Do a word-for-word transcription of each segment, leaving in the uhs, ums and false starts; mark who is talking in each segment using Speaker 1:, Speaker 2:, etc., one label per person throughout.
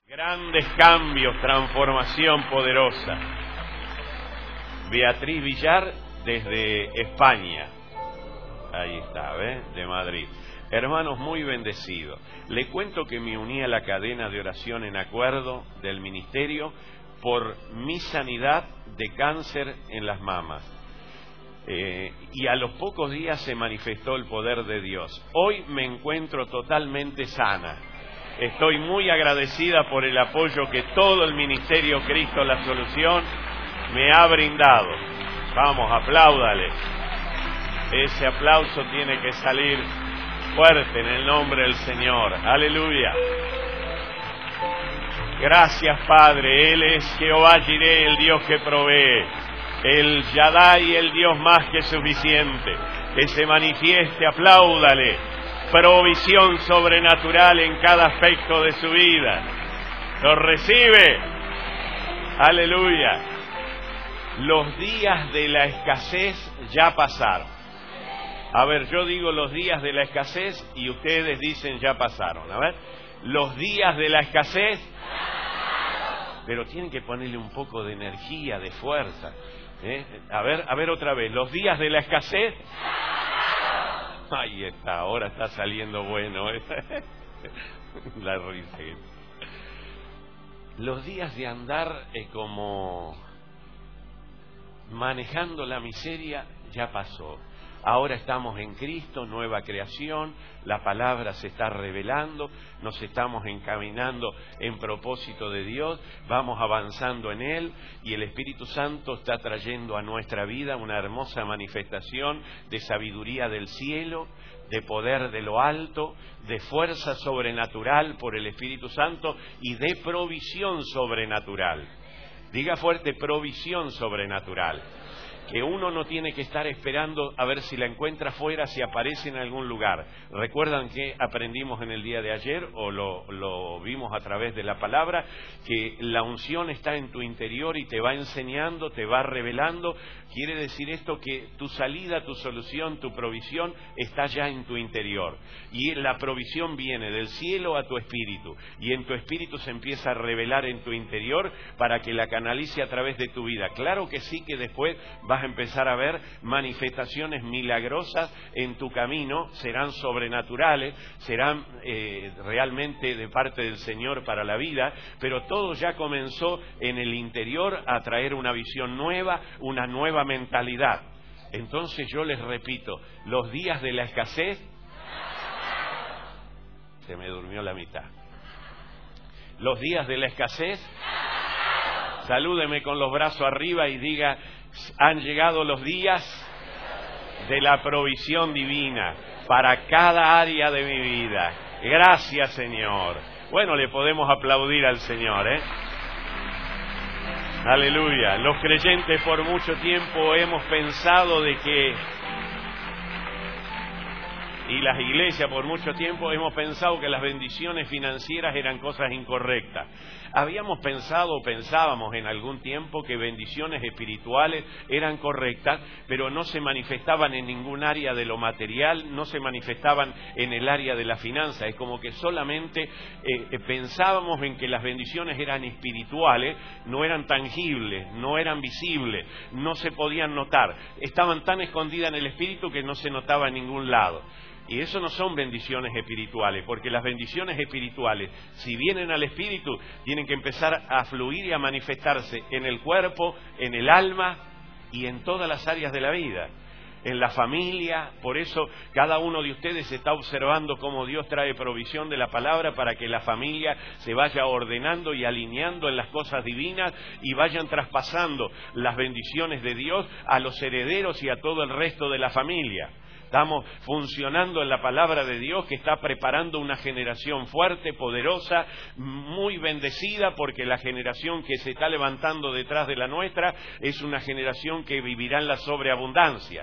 Speaker 1: Grandes cambios, transformación poderosa. Beatriz Villar desde España. Ahí está, ¿ves? De Madrid. Hermanos, muy bendecidos. Le cuento que me uní a la cadena de oración en acuerdo del ministerio por mi sanidad de cáncer en las mamas. Eh, y a los pocos días se manifestó el poder de Dios. Hoy me encuentro totalmente sana. Estoy muy agradecida por el apoyo que todo el Ministerio Cristo la Solución me ha brindado. Vamos, apláudale. Ese aplauso tiene que salir fuerte en el nombre del Señor. Aleluya. Gracias, Padre. Él es Jehová Jireh, el Dios que provee. El Yadai, el Dios más que suficiente. Que se manifieste, apláudale. Provisión sobrenatural en cada aspecto de su vida. Lo recibe. Aleluya. Los días de la escasez ya pasaron. A ver, yo digo los días de la escasez y ustedes dicen ya pasaron. A ver, los días de la escasez. Pero tienen que ponerle un poco de energía, de fuerza. ¿Eh? A ver, a ver otra vez. Los días de la escasez. Ahí está, ahora está saliendo bueno. ¿eh? La risa. Los días de andar eh, como manejando la miseria ya pasó. Ahora estamos en Cristo, nueva creación, la palabra se está revelando, nos estamos encaminando en propósito de Dios, vamos avanzando en Él y el Espíritu Santo está trayendo a nuestra vida una hermosa manifestación de sabiduría del cielo, de poder de lo alto, de fuerza sobrenatural por el Espíritu Santo y de provisión sobrenatural. Diga fuerte, provisión sobrenatural. Que uno no tiene que estar esperando a ver si la encuentra fuera, si aparece en algún lugar. ¿Recuerdan que aprendimos en el día de ayer, o lo, lo vimos a través de la palabra, que la unción está en tu interior y te va enseñando, te va revelando? Quiere decir esto que tu salida, tu solución, tu provisión está ya en tu interior. Y la provisión viene del cielo a tu espíritu. Y en tu espíritu se empieza a revelar en tu interior para que la canalice a través de tu vida. Claro que sí, que después vas a empezar a ver manifestaciones milagrosas en tu camino, serán sobrenaturales, serán eh, realmente de parte del Señor para la vida, pero todo ya comenzó en el interior a traer una visión nueva, una nueva mentalidad. Entonces yo les repito, los días de la escasez, se me durmió la mitad. Los días de la escasez, salúdeme con los brazos arriba y diga: han llegado los días de la provisión divina para cada área de mi vida. Gracias, Señor. Bueno, le podemos aplaudir al Señor, ¿eh? Aleluya. Los creyentes por mucho tiempo hemos pensado de que, y las iglesias por mucho tiempo hemos pensado que las bendiciones financieras eran cosas incorrectas. Habíamos pensado o pensábamos en algún tiempo que bendiciones espirituales eran correctas, pero no se manifestaban en ningún área de lo material, no se manifestaban en el área de la finanza. Es como que solamente eh, pensábamos en que las bendiciones eran espirituales, no eran tangibles, no eran visibles, no se podían notar. Estaban tan escondidas en el espíritu que no se notaba en ningún lado. Y eso no son bendiciones espirituales, porque las bendiciones espirituales, si vienen al espíritu, tienen que empezar a fluir y a manifestarse en el cuerpo, en el alma y en todas las áreas de la vida. En la familia, por eso cada uno de ustedes está observando cómo Dios trae provisión de la palabra para que la familia se vaya ordenando y alineando en las cosas divinas y vayan traspasando las bendiciones de Dios a los herederos y a todo el resto de la familia. Estamos funcionando en la palabra de Dios que está preparando una generación fuerte, poderosa, muy bendecida, porque la generación que se está levantando detrás de la nuestra es una generación que vivirá en la sobreabundancia.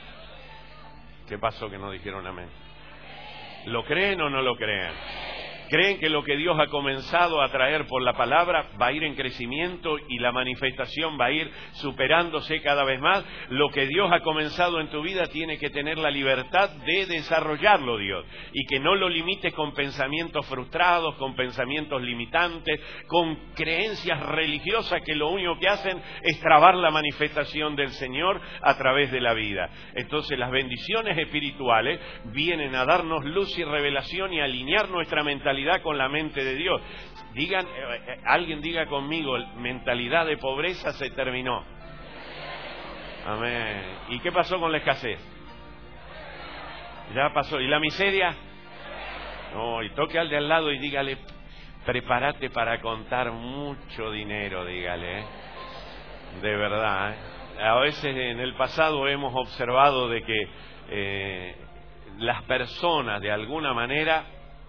Speaker 1: ¿Qué pasó que no dijeron amén? ¿Lo creen o no lo creen? Creen que lo que Dios ha comenzado a traer por la palabra va a ir en crecimiento y la manifestación va a ir superándose cada vez más. Lo que Dios ha comenzado en tu vida tiene que tener la libertad de desarrollarlo, Dios, y que no lo limites con pensamientos frustrados, con pensamientos limitantes, con creencias religiosas que lo único que hacen es trabar la manifestación del Señor a través de la vida. Entonces las bendiciones espirituales vienen a darnos luz y revelación y a alinear nuestra mentalidad con la mente de Dios. Digan, eh, alguien diga conmigo, mentalidad de pobreza se terminó. Amén. ¿Y qué pasó con la escasez? Ya pasó. ¿Y la miseria? No, y toque al de al lado y dígale, prepárate para contar mucho dinero, dígale, ¿eh? De verdad, ¿eh? A veces en el pasado hemos observado de que eh, las personas de alguna manera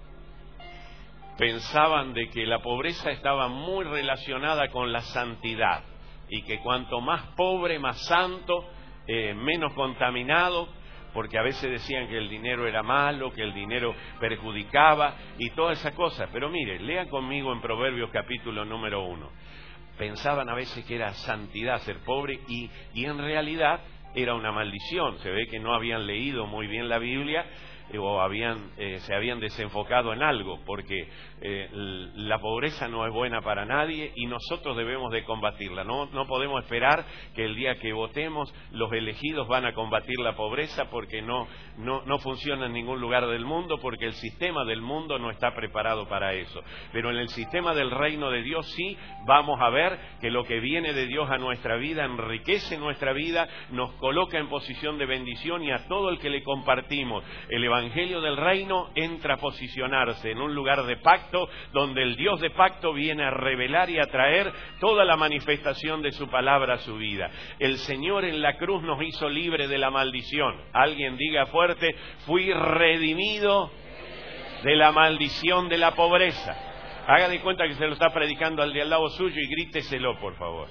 Speaker 1: pensaban de que la pobreza estaba muy relacionada con la santidad y que cuanto más pobre, más santo, eh, menos contaminado, porque a veces decían que el dinero era malo, que el dinero perjudicaba y toda esa cosa. Pero mire, lean conmigo en Proverbios capítulo número uno. Pensaban a veces que era santidad ser pobre y, y en realidad era una maldición. Se ve que no habían leído muy bien la Biblia o habían eh, se habían desenfocado en algo, porque eh, la pobreza no es buena para nadie y nosotros debemos de combatirla. No, no podemos esperar que el día que votemos los elegidos van a combatir la pobreza, porque no, no, no funciona en ningún lugar del mundo, porque el sistema del mundo no está preparado para eso. Pero en el sistema del reino de Dios sí vamos a ver que lo que viene de Dios a nuestra vida enriquece nuestra vida, nos coloca en posición de bendición, y a todo el que le compartimos el Evangelio Evangelio del Reino entra a posicionarse en un lugar de pacto, donde el Dios de pacto viene a revelar y a traer toda la manifestación de su palabra a su vida. El Señor en la cruz nos hizo libre de la maldición. Alguien diga fuerte, fui redimido de la maldición de la pobreza. Haga de cuenta que se lo está predicando al de al lado suyo y gríteselo, por favor.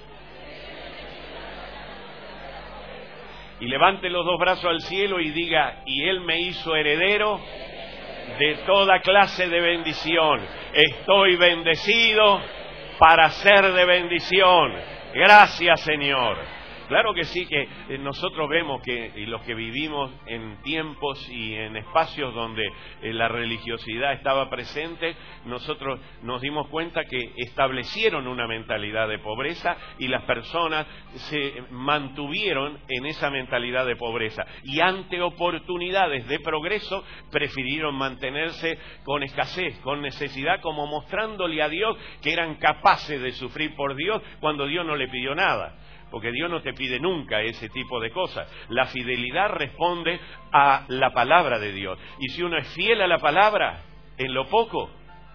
Speaker 1: Y levante los dos brazos al cielo y diga, y Él me hizo heredero de toda clase de bendición. Estoy bendecido para ser de bendición. Gracias, Señor. Claro que sí, que nosotros vemos que y los que vivimos en tiempos y en espacios donde la religiosidad estaba presente, nosotros nos dimos cuenta que establecieron una mentalidad de pobreza y las personas se mantuvieron en esa mentalidad de pobreza. Y ante oportunidades de progreso prefirieron mantenerse con escasez, con necesidad, como mostrándole a Dios que eran capaces de sufrir por Dios cuando Dios no le pidió nada. Porque Dios no te pide nunca ese tipo de cosas. La fidelidad responde a la palabra de Dios. Y si uno es fiel a la palabra, en lo poco,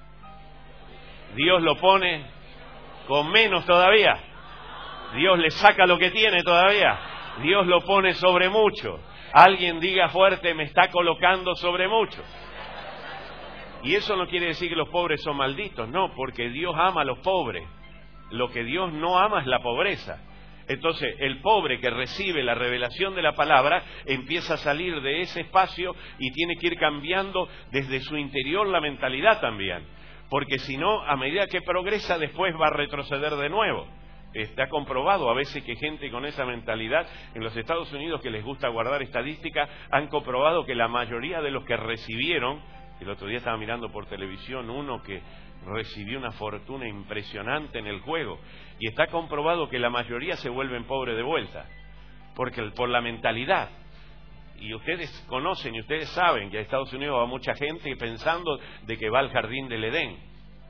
Speaker 1: Dios lo pone con menos todavía. Dios le saca lo que tiene todavía. Dios lo pone sobre mucho. Alguien diga fuerte, me está colocando sobre mucho. Y eso no quiere decir que los pobres son malditos. No, porque Dios ama a los pobres. Lo que Dios no ama es la pobreza. Entonces, el pobre que recibe la revelación de la palabra empieza a salir de ese espacio y tiene que ir cambiando desde su interior la mentalidad también. Porque si no, a medida que progresa, después va a retroceder de nuevo. Está comprobado a veces que gente con esa mentalidad en los Estados Unidos, que les gusta guardar estadísticas, han comprobado que la mayoría de los que recibieron, el otro día estaba mirando por televisión uno que recibió una fortuna impresionante en el juego, y está comprobado que la mayoría se vuelven pobres de vuelta, porque por la mentalidad. Y ustedes conocen y ustedes saben que a Estados Unidos va mucha gente pensando de que va al jardín del Edén.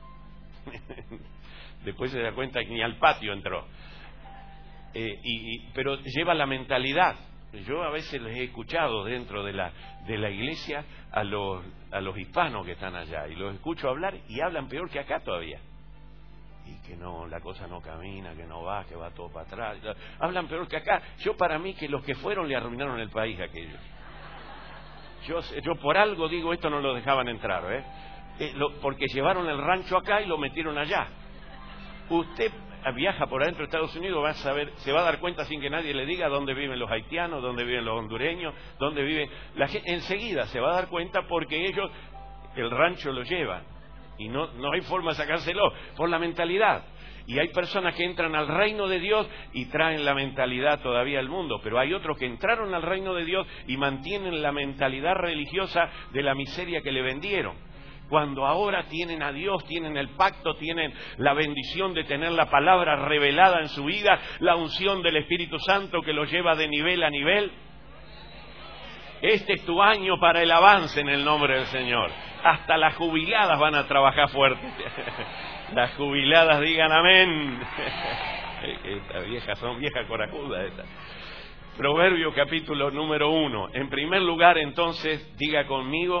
Speaker 1: Después se da cuenta que ni al patio entró. Eh, y, y, pero lleva la mentalidad. Yo a veces les he escuchado dentro de la de la iglesia a los a los hispanos que están allá, y los escucho hablar y hablan peor que acá todavía. Y que no, la cosa no camina, que no va, que va todo para atrás. Hablan peor que acá. Yo, para mí, que los que fueron le arruinaron el país a aquellos. Yo, yo por algo digo, esto no lo dejaban entrar, ¿eh? Eh, lo, porque llevaron el rancho acá y lo metieron allá. Usted viaja por adentro de Estados Unidos, va a saber, se va a dar cuenta sin que nadie le diga dónde viven los haitianos, dónde viven los hondureños, dónde vive la gente. Enseguida se va a dar cuenta, porque ellos el rancho lo llevan. Y no, no hay forma de sacárselo por la mentalidad. Y hay personas que entran al reino de Dios y traen la mentalidad todavía al mundo, pero hay otros que entraron al reino de Dios y mantienen la mentalidad religiosa de la miseria que le vendieron. Cuando ahora tienen a Dios, tienen el pacto, tienen la bendición de tener la palabra revelada en su vida, la unción del Espíritu Santo que los lleva de nivel a nivel. Este es tu año para el avance en el nombre del Señor. Hasta las jubiladas van a trabajar fuerte. Las jubiladas digan amén. Estas viejas son viejas corajudas estas. Proverbio capítulo número uno. En primer lugar, entonces, diga conmigo,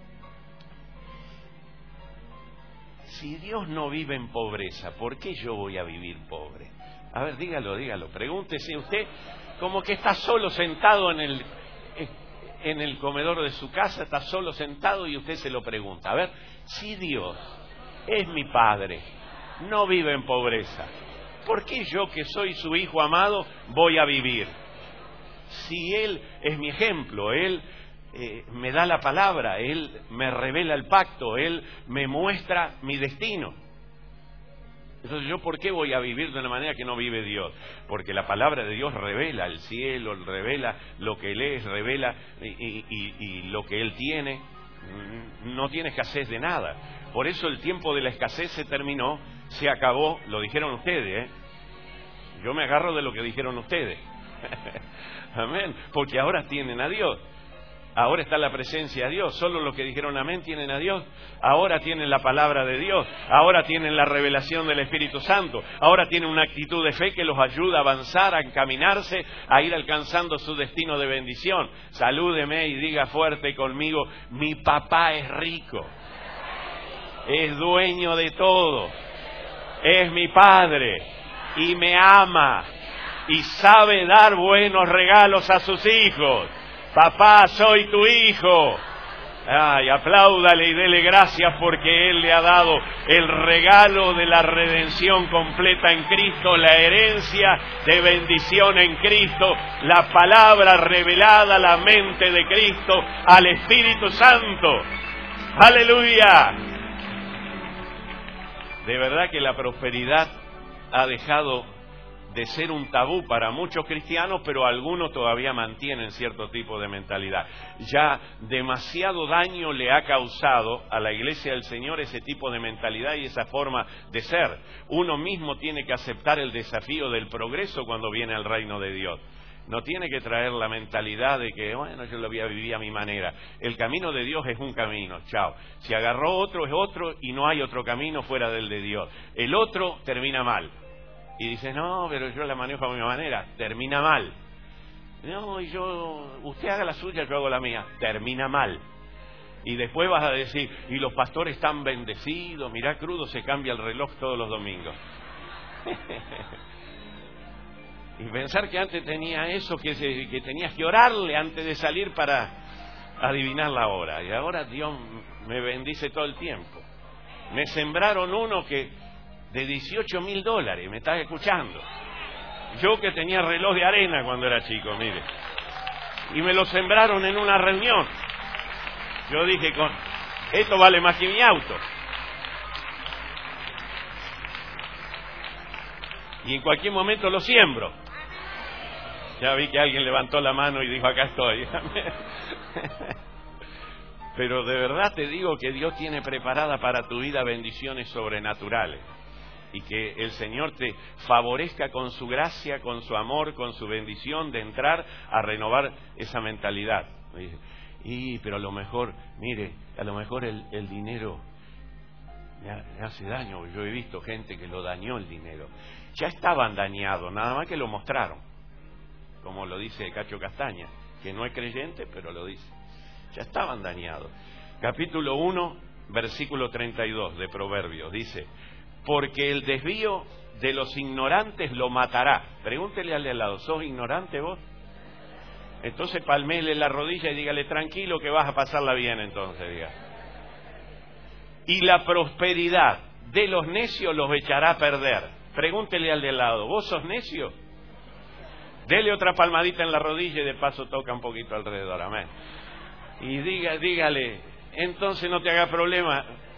Speaker 1: si Dios no vive en pobreza, ¿por qué yo voy a vivir pobre? A ver, dígalo, dígalo. Pregúntese usted, como que está solo sentado en el, en el comedor de su casa, está solo sentado y usted se lo pregunta. A ver, si Dios es mi Padre, no vive en pobreza, ¿por qué yo, que soy su hijo amado, voy a vivir? Si Él es mi ejemplo, Él eh, me da la palabra, Él me revela el pacto, Él me muestra mi destino. Entonces, ¿yo por qué voy a vivir de una manera que no vive Dios? Porque la palabra de Dios revela el cielo, revela lo que Él es, revela y, y, y, y lo que Él tiene. No tiene escasez de nada. Por eso el tiempo de la escasez se terminó, se acabó. Lo dijeron ustedes, ¿eh? Yo me agarro de lo que dijeron ustedes. Amén. Porque ahora tienen a Dios. Ahora está la presencia de Dios. Solo los que dijeron amén tienen a Dios. Ahora tienen la palabra de Dios. Ahora tienen la revelación del Espíritu Santo. Ahora tienen una actitud de fe que los ayuda a avanzar, a encaminarse, a ir alcanzando su destino de bendición. Salúdeme y diga fuerte conmigo, mi papá es rico. Es dueño de todo. Es mi Padre. Y me ama. Y sabe dar buenos regalos a sus hijos. Papá, soy tu hijo. Ay, apláudale y dele gracias porque Él le ha dado el regalo de la redención completa en Cristo, la herencia de bendición en Cristo, la palabra revelada, la mente de Cristo, al Espíritu Santo. ¡Aleluya! De verdad que la prosperidad ha dejado de ser un tabú para muchos cristianos, pero algunos todavía mantienen cierto tipo de mentalidad. Ya demasiado daño le ha causado a la Iglesia del Señor ese tipo de mentalidad y esa forma de ser. Uno mismo tiene que aceptar el desafío del progreso cuando viene al reino de Dios. No tiene que traer la mentalidad de que, bueno, yo lo voy a vivir a mi manera. El camino de Dios es un camino, chao. Si agarró otro, es otro, y no hay otro camino fuera del de Dios. El otro termina mal. Y dices, no, pero yo la manejo a mi manera. Termina mal. No, y yo, usted haga la suya, yo hago la mía. Termina mal. Y después vas a decir, y los pastores están bendecidos. Mirá, crudo, se cambia el reloj todos los domingos. Y pensar que antes tenía eso, que, se, que tenías que orarle antes de salir para adivinar la hora. Y ahora Dios me bendice todo el tiempo. Me sembraron uno que de dieciocho mil dólares, ¿me estás escuchando? Yo que tenía reloj de arena cuando era chico, mire. Y me lo sembraron en una reunión. Yo dije, con esto vale más que mi auto. Y en cualquier momento lo siembro. Ya vi que alguien levantó la mano y dijo, acá estoy. Pero de verdad te digo que Dios tiene preparada para tu vida bendiciones sobrenaturales. Y que el Señor te favorezca con su gracia, con su amor, con su bendición de entrar a renovar esa mentalidad. Y, pero a lo mejor, mire, a lo mejor el, el dinero me hace daño. Yo he visto gente que lo dañó el dinero. Ya estaban dañados, nada más que lo mostraron. Como lo dice Cacho Castaña, que no es creyente, pero lo dice. Ya estaban dañados. Capítulo uno, versículo treinta y dos de Proverbios, dice: porque el desvío de los ignorantes lo matará. Pregúntele al de al lado, ¿sos ignorante vos? Entonces palmele la rodilla y dígale, tranquilo que vas a pasarla bien entonces, diga. Y la prosperidad de los necios los echará a perder. Pregúntele al de al lado, ¿vos sos necio? Dele otra palmadita en la rodilla y de paso toca un poquito alrededor, amén. Y diga, dígale, entonces no te haga problema.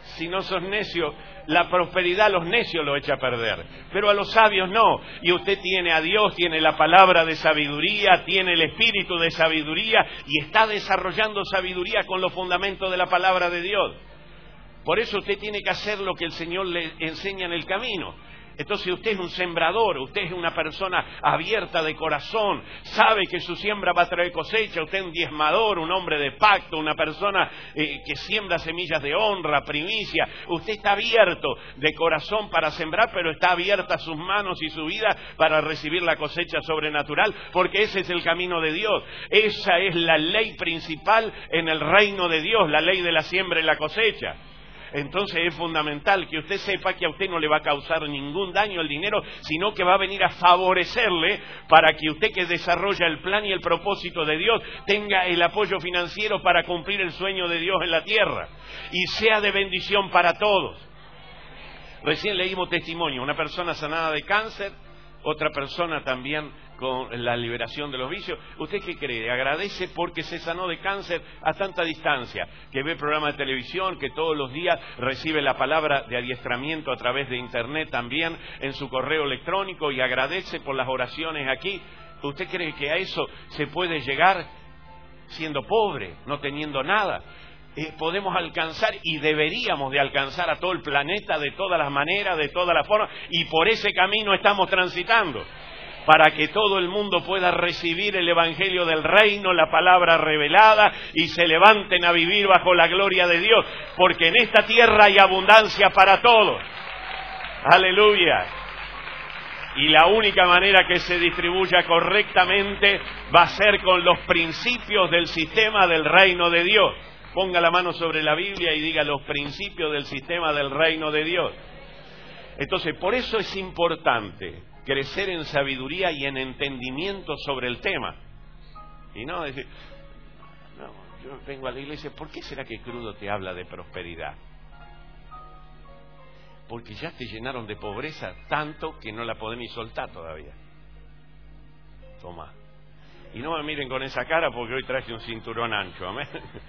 Speaker 1: Si no sos necio, la prosperidad a los necios lo echa a perder, pero a los sabios no. Y usted tiene a Dios, tiene la palabra de sabiduría, tiene el espíritu de sabiduría y está desarrollando sabiduría con los fundamentos de la palabra de Dios. Por eso usted tiene que hacer lo que el Señor le enseña en el camino. Entonces usted es un sembrador, usted es una persona abierta de corazón, sabe que su siembra va a traer cosecha, usted es un diezmador, un hombre de pacto, una persona eh, que siembra semillas de honra, primicia. Usted está abierto de corazón para sembrar, pero está abierta sus manos y su vida para recibir la cosecha sobrenatural, porque ese es el camino de Dios. Esa es la ley principal en el reino de Dios, la ley de la siembra y la cosecha. Entonces es fundamental que usted sepa que a usted no le va a causar ningún daño el dinero, sino que va a venir a favorecerle para que usted, que desarrolla el plan y el propósito de Dios, tenga el apoyo financiero para cumplir el sueño de Dios en la tierra y sea de bendición para todos. Recién leímos testimonio, una persona sanada de cáncer, otra persona también con la liberación de los vicios. ¿Usted qué cree? Agradece porque se sanó de cáncer a tanta distancia, que ve programas de televisión, que todos los días recibe la palabra de adiestramiento a través de internet también en su correo electrónico y agradece por las oraciones aquí. ¿Usted cree que a eso se puede llegar siendo pobre, no teniendo nada? Eh, podemos alcanzar y deberíamos de alcanzar a todo el planeta de todas las maneras, de todas las formas, y por ese camino estamos transitando, para que todo el mundo pueda recibir el Evangelio del Reino, la palabra revelada, y se levanten a vivir bajo la gloria de Dios, porque en esta tierra hay abundancia para todos. Aleluya. Y la única manera que se distribuya correctamente va a ser con los principios del sistema del reino de Dios. Ponga la mano sobre la Biblia y diga los principios del sistema del reino de Dios. Entonces, por eso es importante crecer en sabiduría y en entendimiento sobre el tema. Y no decir, no, yo vengo a la iglesia, ¿por qué será que Crudo te habla de prosperidad? Porque ya te llenaron de pobreza tanto que no la podés ni soltar todavía. Toma. Y no me miren con esa cara porque hoy traje un cinturón ancho, amén.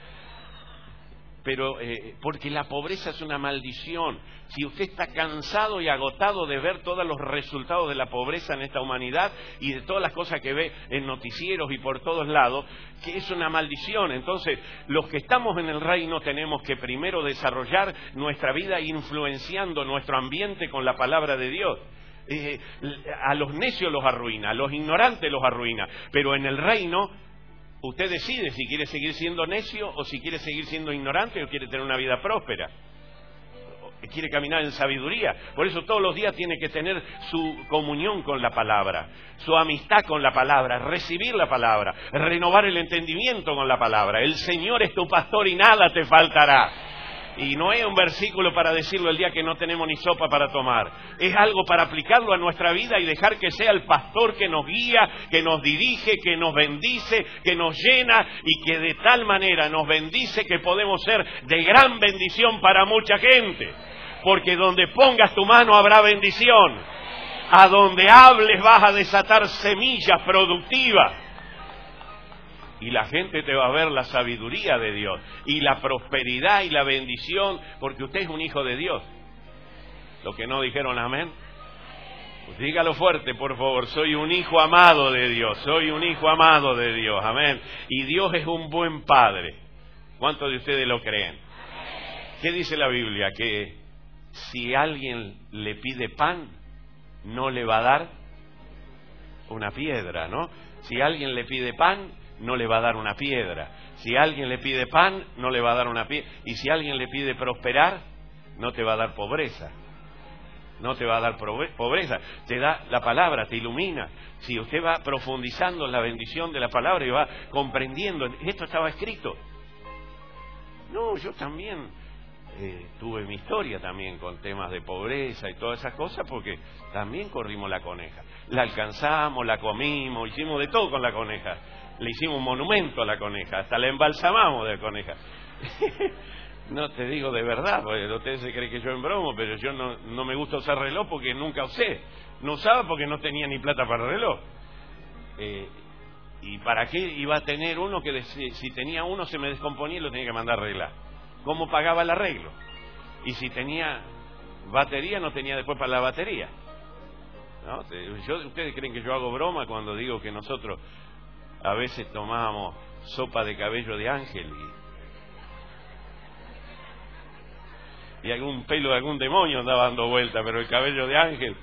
Speaker 1: Pero eh, porque la pobreza es una maldición. Si usted está cansado y agotado de ver todos los resultados de la pobreza en esta humanidad y de todas las cosas que ve en noticieros y por todos lados, que es una maldición. Entonces, los que estamos en el reino tenemos que primero desarrollar nuestra vida influenciando nuestro ambiente con la palabra de Dios. Eh, a los necios los arruina, a los ignorantes los arruina, pero en el reino usted decide si quiere seguir siendo necio o si quiere seguir siendo ignorante o quiere tener una vida próspera. Quiere caminar en sabiduría. Por eso todos los días tiene que tener su comunión con la palabra, su amistad con la palabra, recibir la palabra, renovar el entendimiento con la palabra. El Señor es tu pastor y nada te faltará. Y no es un versículo para decirlo el día que no tenemos ni sopa para tomar. Es algo para aplicarlo a nuestra vida y dejar que sea el pastor que nos guía, que nos dirige, que nos bendice, que nos llena y que de tal manera nos bendice que podemos ser de gran bendición para mucha gente. Porque donde pongas tu mano habrá bendición. A donde hables vas a desatar semillas productivas. Y la gente te va a ver la sabiduría de Dios y la prosperidad y la bendición, porque usted es un hijo de Dios. Los que no dijeron amén, pues dígalo fuerte, por favor. Soy un hijo amado de Dios, soy un hijo amado de Dios, amén. Y Dios es un buen padre. ¿Cuántos de ustedes lo creen? ¿Qué dice la Biblia? Que si alguien le pide pan, no le va a dar una piedra, ¿no? Si alguien le pide pan, no le va a dar una piedra. Si alguien le pide pan, no le va a dar una piedra. Y si alguien le pide prosperar, no te va a dar pobreza. No te va a dar pobreza. Te da la palabra, te ilumina. Si usted va profundizando en la bendición de la palabra y va comprendiendo, esto estaba escrito. No, yo también eh, tuve mi historia también con temas de pobreza y todas esas cosas, porque también corrimos la coneja. La alcanzamos, la comimos, hicimos de todo con la coneja. Le hicimos un monumento a la coneja, hasta la embalsamamos de la coneja. No te digo de verdad, porque ustedes se creen que yo embromo, pero yo no, no me gusta usar reloj porque nunca usé. No usaba porque no tenía ni plata para el reloj. Eh, ¿Y para qué iba a tener uno que si, si tenía uno se me descomponía y lo tenía que mandar a arreglar? ¿Cómo pagaba el arreglo? y si tenía batería no tenía después para la batería. ¿No? Yo, ustedes creen que yo hago broma cuando digo que nosotros a veces tomábamos sopa de cabello de ángel y, y algún pelo de algún demonio andaba dando vuelta, pero el cabello de ángel.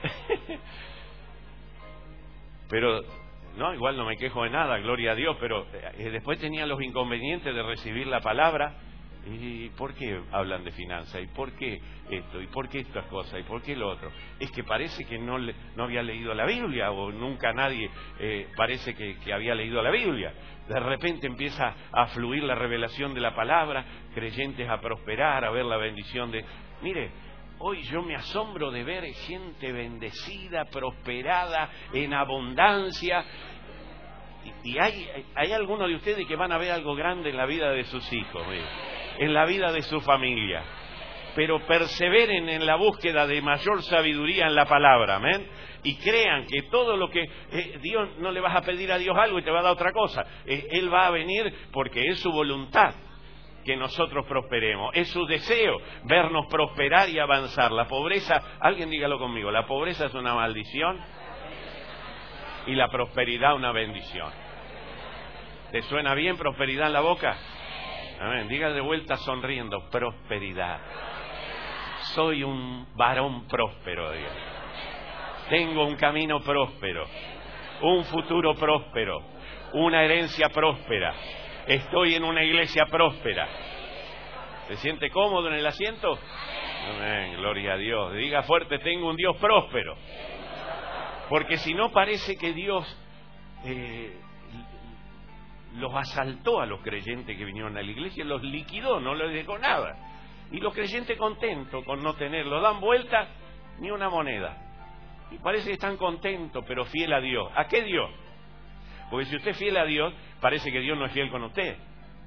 Speaker 1: Pero no, igual no me quejo de nada, gloria a Dios, pero eh, después tenía los inconvenientes de recibir la palabra. ¿Y por qué hablan de finanzas? ¿Y por qué esto? ¿Y por qué estas cosas? ¿Y por qué lo otro? Es que parece que no, le, no había leído la Biblia, o nunca nadie eh, parece que, que había leído la Biblia. De repente empieza a fluir la revelación de la palabra, creyentes a prosperar, a ver la bendición de... Mire, hoy yo me asombro de ver gente bendecida, prosperada, en abundancia. Y, y hay, hay algunos de ustedes que van a ver algo grande en la vida de sus hijos, mire, en la vida de su familia. Pero perseveren en la búsqueda de mayor sabiduría en la palabra, amén. Y crean que todo lo que eh, Dios, no le vas a pedir a Dios algo y te va a dar otra cosa. Eh, Él va a venir porque es su voluntad que nosotros prosperemos. Es su deseo vernos prosperar y avanzar. La pobreza, alguien dígalo conmigo, la pobreza es una maldición y la prosperidad una bendición. ¿Te suena bien prosperidad en la boca? Amén. Diga de vuelta sonriendo, prosperidad. Soy un varón próspero, Dios. Tengo un camino próspero, un futuro próspero, una herencia próspera. Estoy en una iglesia próspera. ¿Se siente cómodo en el asiento? Amén, gloria a Dios. Diga fuerte, tengo un Dios próspero. Porque si no, parece que Dios eh, los asaltó a los creyentes que vinieron a la iglesia, los liquidó, no les dejó nada. Y los creyentes contentos con no tenerlo, dan vuelta ni una moneda. Y parece que están contentos, pero fiel a Dios. ¿A qué Dios? Porque si usted es fiel a Dios, parece que Dios no es fiel con usted.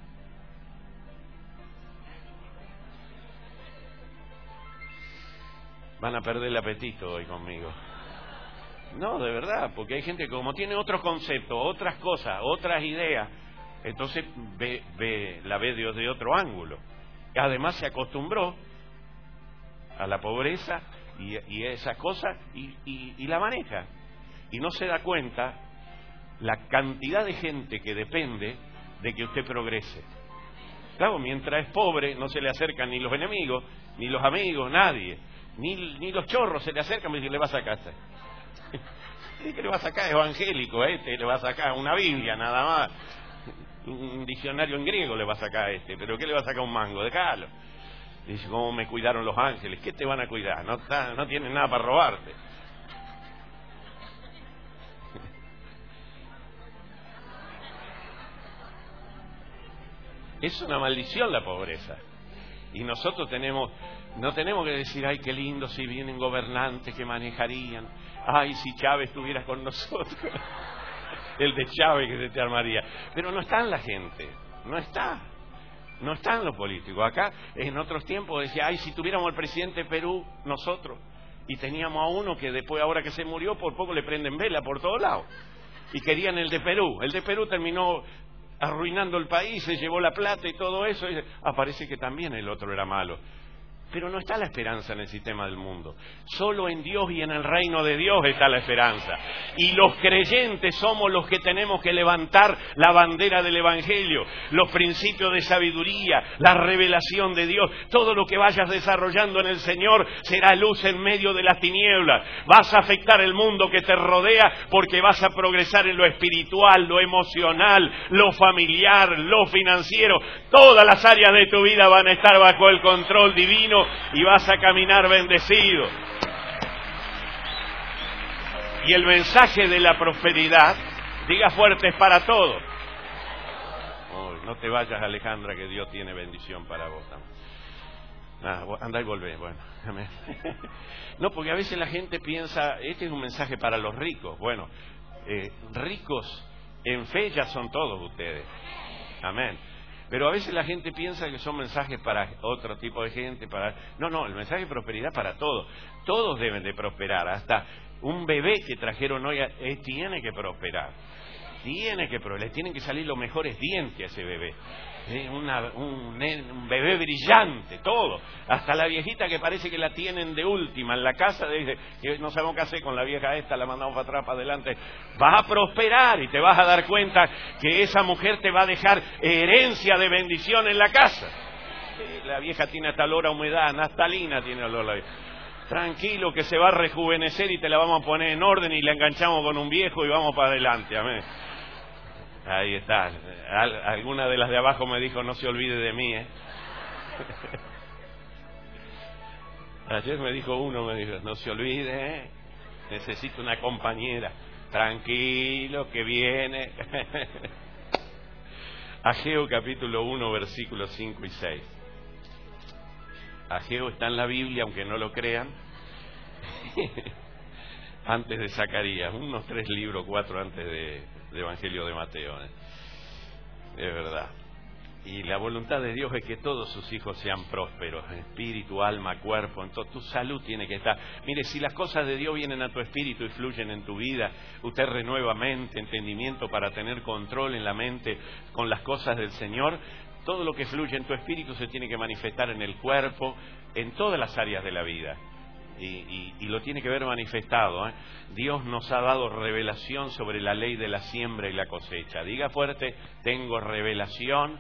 Speaker 1: Van a perder el apetito hoy conmigo. No, de verdad, porque hay gente que como tiene otros conceptos, otras cosas, otras ideas, entonces ve, ve, la ve Dios de otro ángulo. Además se acostumbró a la pobreza y, y esas cosas y, y, y la maneja. Y no se da cuenta la cantidad de gente que depende de que usted progrese. Claro, mientras es pobre no se le acercan ni los enemigos, ni los amigos, nadie. Ni, ni los chorros se le acercan y le va a sacar. ¿Qué le va a sacar? Evangélico, este le va a sacar una Biblia nada más. Un diccionario en griego le va a sacar a este, pero ¿qué le va a sacar un mango? Déjalo. Dice, ¿cómo me cuidaron los ángeles? ¿Qué te van a cuidar? No, está, no tienen nada para robarte. Es una maldición la pobreza. Y nosotros tenemos, no tenemos que decir, ay, qué lindo si vienen gobernantes que manejarían. Ay, si Chávez estuviera con nosotros. El de Chávez que se te armaría. Pero no está en la gente, no está. No están los políticos. Acá, en otros tiempos, decía, ay, si tuviéramos el presidente de Perú, nosotros. Y teníamos a uno que después, ahora que se murió, por poco le prenden vela por todos lados. Y querían el de Perú. El de Perú terminó arruinando el país, se llevó la plata y todo eso. Y aparece que también el otro era malo. Pero no está la esperanza en el sistema del mundo. Solo en Dios y en el reino de Dios está la esperanza. Y los creyentes somos los que tenemos que levantar la bandera del Evangelio, los principios de sabiduría, la revelación de Dios. Todo lo que vayas desarrollando en el Señor será luz en medio de las tinieblas. Vas a afectar el mundo que te rodea porque vas a progresar en lo espiritual, lo emocional, lo familiar, lo financiero. Todas las áreas de tu vida van a estar bajo el control divino y vas a caminar bendecido. Y el mensaje de la prosperidad, diga fuerte, es para todos. Oh, no te vayas, Alejandra, que Dios tiene bendición para vos también. Ah, anda y volvé, bueno. No, porque a veces la gente piensa, este es un mensaje para los ricos. Bueno, eh, ricos en fe ya son todos ustedes. Amén. Pero a veces la gente piensa que son mensajes para otro tipo de gente. para No, no, el mensaje de prosperidad para todos. Todos deben de prosperar. Hasta un bebé que trajeron hoy eh, tiene que prosperar. Tiene que proveer, le tienen que salir los mejores dientes a ese bebé. ¿Eh? Una, un, un bebé brillante, todo. Hasta la viejita que parece que la tienen de última en la casa, dice que no sabemos qué hacer con la vieja esta, la mandamos para atrás, para adelante. Vas a prosperar y te vas a dar cuenta que esa mujer te va a dejar herencia de bendición en la casa. La vieja tiene hasta olor a humedad, naftalina tiene olor a la vieja. Tranquilo que se va a rejuvenecer y te la vamos a poner en orden y la enganchamos con un viejo y vamos para adelante. Amén. Ahí está. Al, alguna de las de abajo me dijo, no se olvide de mí, ¿eh? Ayer me dijo uno, me dijo, no se olvide, ¿eh? Necesito una compañera. Tranquilo que viene. Ageo capítulo uno, versículos cinco y seis. Ageo está en la Biblia, aunque no lo crean. Antes de Zacarías, unos tres libros, cuatro antes de, de Evangelio de Mateo. ¿eh? Es verdad. Y la voluntad de Dios es que todos sus hijos sean prósperos, espíritu, alma, cuerpo. Entonces tu salud tiene que estar. Mire, si las cosas de Dios vienen a tu espíritu y fluyen en tu vida, usted renueva mente, entendimiento para tener control en la mente con las cosas del Señor. Todo lo que fluye en tu espíritu se tiene que manifestar en el cuerpo, en todas las áreas de la vida. Y, y, y lo tiene que ver manifestado. ¿eh? Dios nos ha dado revelación sobre la ley de la siembra y la cosecha. Diga fuerte, tengo revelación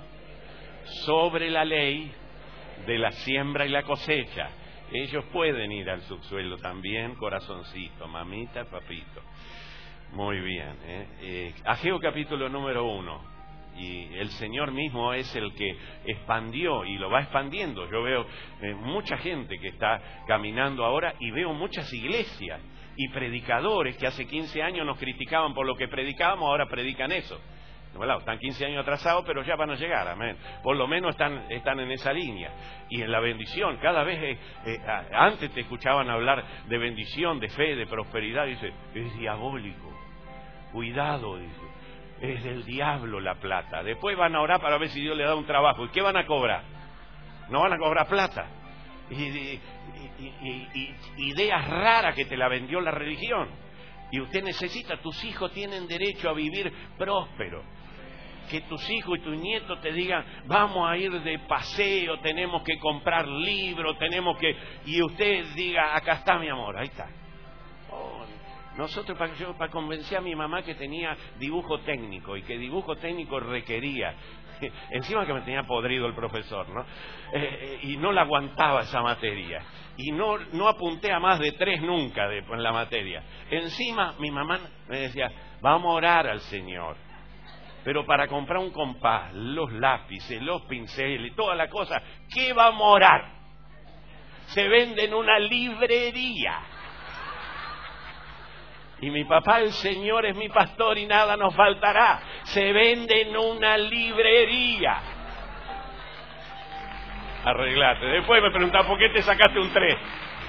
Speaker 1: sobre la ley de la siembra y la cosecha. Ellos pueden ir al subsuelo también, corazoncito, mamita, papito. Muy bien. ¿eh? Eh, Ageo capítulo número uno. Y el Señor mismo es el que expandió y lo va expandiendo. Yo veo eh, mucha gente que está caminando ahora y veo muchas iglesias y predicadores que hace quince años nos criticaban por lo que predicábamos, ahora predican eso. Bueno, están quince años atrasados, pero ya van a llegar, amén. Por lo menos están, están en esa línea. Y en la bendición, cada vez, eh, eh, antes te escuchaban hablar de bendición, de fe, de prosperidad, dice, es diabólico. Cuidado, dice. Es del diablo la plata. Después van a orar para ver si Dios le da un trabajo. ¿Y qué van a cobrar? No van a cobrar plata. Y, y, y, y, y ideas raras que te la vendió la religión. Y usted necesita, tus hijos tienen derecho a vivir próspero. Que tus hijos y tus nietos te digan, vamos a ir de paseo, tenemos que comprar libros, tenemos que... Y usted diga, acá está mi amor, ahí está. Oh, Nosotros, para, yo, para convencer a mi mamá que tenía dibujo técnico y que dibujo técnico requería, encima que me tenía podrido el profesor, ¿no? Eh, y no la aguantaba esa materia. Y no, no apunté a más de tres nunca de, en la materia. Encima mi mamá me decía, vamos a orar al Señor. Pero para comprar un compás, los lápices, los pinceles, toda la cosa, ¿qué vamos a orar? Se vende en una librería. Y mi papá, el Señor, es mi pastor y nada nos faltará. Se vende en una librería. Arreglate. Después me preguntaba, ¿por qué te sacaste un tres?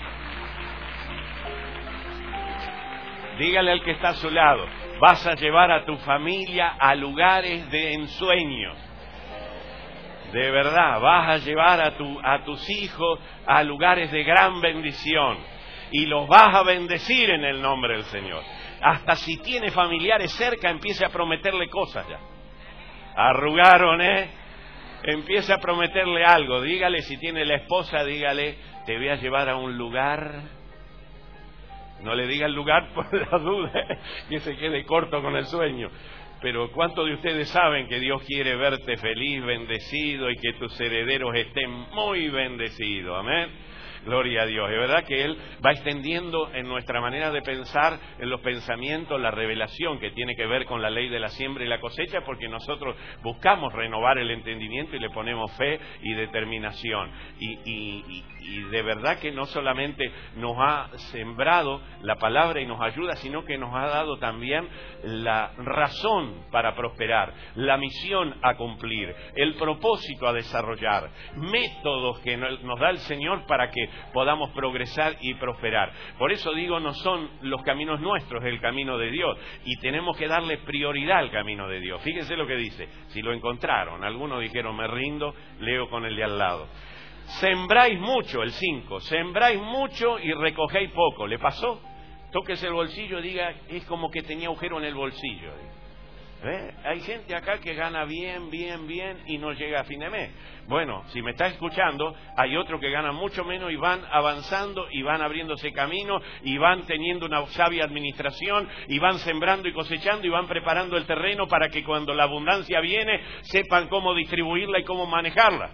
Speaker 1: Dígale al que está a su lado, vas a llevar a tu familia a lugares de ensueño. De verdad, vas a llevar a, tu, a tus hijos a lugares de gran bendición. Y los vas a bendecir en el nombre del Señor. Hasta si tiene familiares cerca, empiece a prometerle cosas ya. Arrugaron, ¿eh? Empiece a prometerle algo. Dígale, si tiene la esposa, dígale, te voy a llevar a un lugar. No le diga el lugar por la duda, que se quede corto con el sueño. Pero ¿cuántos de ustedes saben que Dios quiere verte feliz, bendecido y que tus herederos estén muy bendecidos? Amén. Gloria a Dios. Es verdad que Él va extendiendo en nuestra manera de pensar, en los pensamientos, la revelación que tiene que ver con la ley de la siembra y la cosecha, porque nosotros buscamos renovar el entendimiento y le ponemos fe y determinación. Y, y, y, y de verdad que no solamente nos ha sembrado la palabra y nos ayuda, sino que nos ha dado también la razón para prosperar, la misión a cumplir, el propósito a desarrollar, métodos que nos da el Señor para que podamos progresar y prosperar. Por eso digo, no son los caminos nuestros, es el camino de Dios, y tenemos que darle prioridad al camino de Dios. Fíjense lo que dice, si lo encontraron, algunos dijeron me rindo, leo con el de al lado. Sembráis mucho, el cinco, sembráis mucho y recogéis poco. ¿Le pasó? Tóquese el bolsillo, diga, es como que tenía agujero en el bolsillo. ¿Eh? Hay gente acá que gana bien, bien, bien y no llega a fin de mes. Bueno, si me está escuchando, hay otros que ganan mucho menos y van avanzando y van abriéndose camino y van teniendo una sabia administración y van sembrando y cosechando y van preparando el terreno para que cuando la abundancia viene sepan cómo distribuirla y cómo manejarla.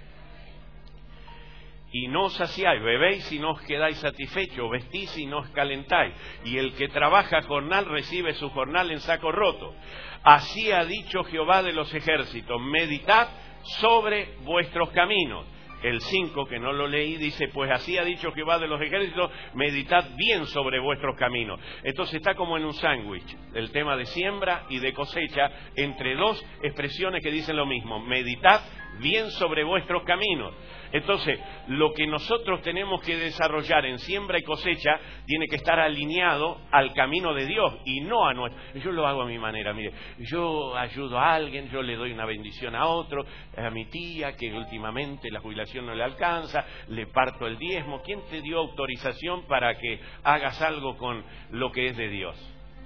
Speaker 1: Y no os saciáis, bebéis y no os quedáis satisfechos, vestís y no os calentáis. Y el que trabaja jornal recibe su jornal en saco roto. Así ha dicho Jehová de los ejércitos, meditad sobre vuestros caminos. El cinco, que no lo leí, dice, pues así ha dicho Jehová de los ejércitos, meditad bien sobre vuestros caminos. Entonces está como en un sándwich, el tema de siembra y de cosecha, entre dos expresiones que dicen lo mismo, meditad bien sobre vuestros caminos. Entonces, lo que nosotros tenemos que desarrollar en siembra y cosecha tiene que estar alineado al camino de Dios y no a nuestro. Yo lo hago a mi manera, mire, yo ayudo a alguien, yo le doy una bendición a otro, a mi tía que últimamente la jubilación no le alcanza, le parto el diezmo. ¿Quién te dio autorización para que hagas algo con lo que es de Dios?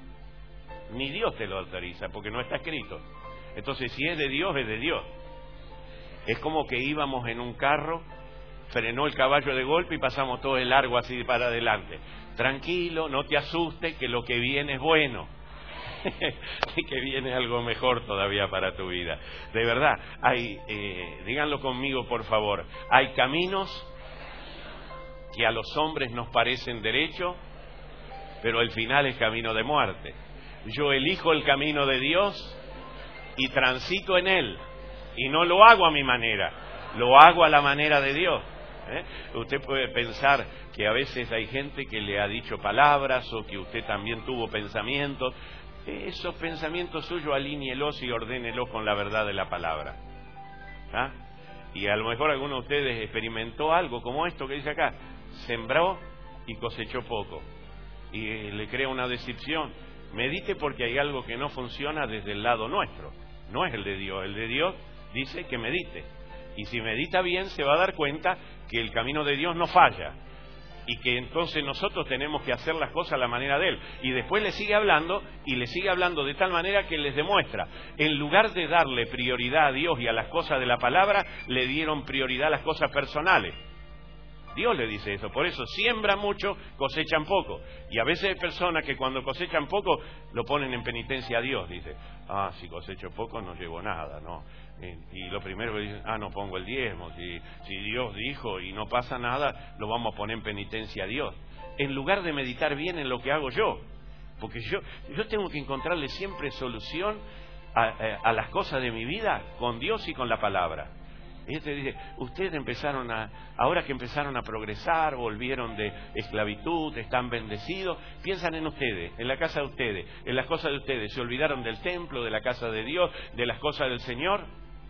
Speaker 1: Ni Dios te lo autoriza, porque no está escrito. Entonces, si es de Dios, es de Dios. Es como que íbamos en un carro, frenó el caballo de golpe y pasamos todo el largo así para adelante. Tranquilo, no te asustes, que lo que viene es bueno. Y que viene algo mejor todavía para tu vida. De verdad, hay, eh, díganlo conmigo por favor, hay caminos que a los hombres nos parecen derechos, pero el final es camino de muerte. Yo elijo el camino de Dios y transito en él. Y no lo hago a mi manera, lo hago a la manera de Dios. ¿Eh? Usted puede pensar que a veces hay gente que le ha dicho palabras o que usted también tuvo pensamientos. Esos pensamientos suyos alíñelos y ordénelos con la verdad de la palabra. ¿Ah? Y a lo mejor alguno de ustedes experimentó algo como esto que dice acá, sembró y cosechó poco. Y le crea una decepción. Medite porque hay algo que no funciona desde el lado nuestro. No es el de Dios, el de Dios dice que medite. Y si medita bien se va a dar cuenta que el camino de Dios no falla. Y que entonces nosotros tenemos que hacer las cosas a la manera de Él. Y después le sigue hablando, y le sigue hablando de tal manera que les demuestra. En lugar de darle prioridad a Dios y a las cosas de la palabra, le dieron prioridad a las cosas personales. Dios le dice eso. Por eso siembran mucho, cosechan poco. Y a veces hay personas que cuando cosechan poco, lo ponen en penitencia a Dios. Dice, ah, si cosecho poco no llevo nada, ¿no? Y lo primero que dicen, ah, no pongo el diezmo. Si, si Dios dijo y no pasa nada, lo vamos a poner en penitencia a Dios. En lugar de meditar bien en lo que hago yo. Porque yo, yo tengo que encontrarle siempre solución a, a, a las cosas de mi vida con Dios y con la palabra. Ella te dice, ustedes empezaron a, ahora que empezaron a progresar, volvieron de esclavitud, están bendecidos, piensan en ustedes, en la casa de ustedes, en las cosas de ustedes, se olvidaron del templo, de la casa de Dios, de las cosas del Señor.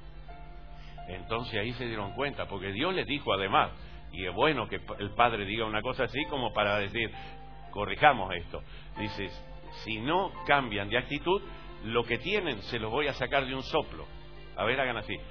Speaker 1: Entonces ahí se dieron cuenta, porque Dios les dijo además, y es bueno que el Padre diga una cosa así como para decir, corrijamos esto. Dice, si no cambian de actitud, lo que tienen se los voy a sacar de un soplo. A ver, hagan así.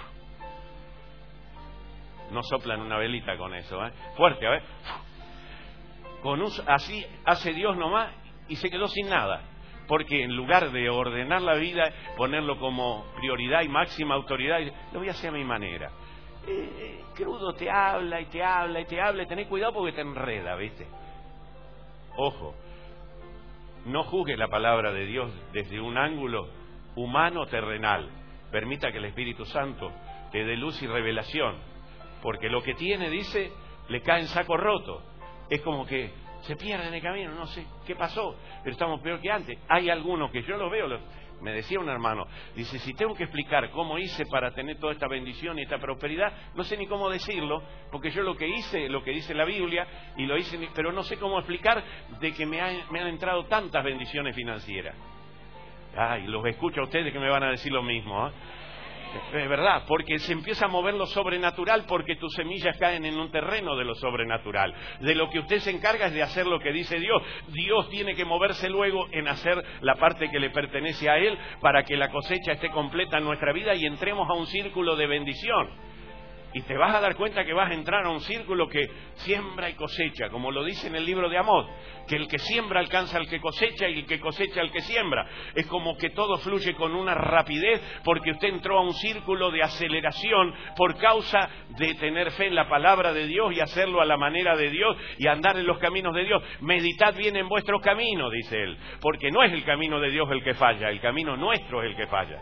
Speaker 1: No soplan una velita con eso, ¿eh? Fuerte, a ver. Con un, así hace Dios nomás y se quedó sin nada. Porque en lugar de ordenar la vida, ponerlo como prioridad y máxima autoridad, lo voy a hacer a mi manera. Eh, crudo te habla y te habla y te habla y tenés cuidado porque te enreda, ¿viste? Ojo, no juzgue la palabra de Dios desde un ángulo humano terrenal. Permita que el Espíritu Santo te dé luz y revelación. Porque lo que tiene, dice, le cae en saco roto. Es como que se pierde en el camino, no sé qué pasó, pero estamos peor que antes. Hay algunos que yo los veo, los, me decía un hermano, dice, si tengo que explicar cómo hice para tener toda esta bendición y esta prosperidad, no sé ni cómo decirlo, porque yo lo que hice, lo que dice la Biblia, y lo hice, pero no sé cómo explicar de que me, ha, me han entrado tantas bendiciones financieras. Ay, los escucho a ustedes que me van a decir lo mismo, ¿eh? Es verdad, porque se empieza a mover lo sobrenatural porque tus semillas caen en un terreno de lo sobrenatural. De lo que usted se encarga es de hacer lo que dice Dios. Dios tiene que moverse luego en hacer la parte que le pertenece a Él para que la cosecha esté completa en nuestra vida y entremos a un círculo de bendición. Y te vas a dar cuenta que vas a entrar a un círculo que siembra y cosecha, como lo dice en el libro de Amós, que el que siembra alcanza al que cosecha y el que cosecha al que siembra. Es como que todo fluye con una rapidez porque usted entró a un círculo de aceleración por causa de tener fe en la palabra de Dios y hacerlo a la manera de Dios y andar en los caminos de Dios. Meditad bien en vuestros caminos, dice él, porque no es el camino de Dios el que falla, el camino nuestro es el que falla.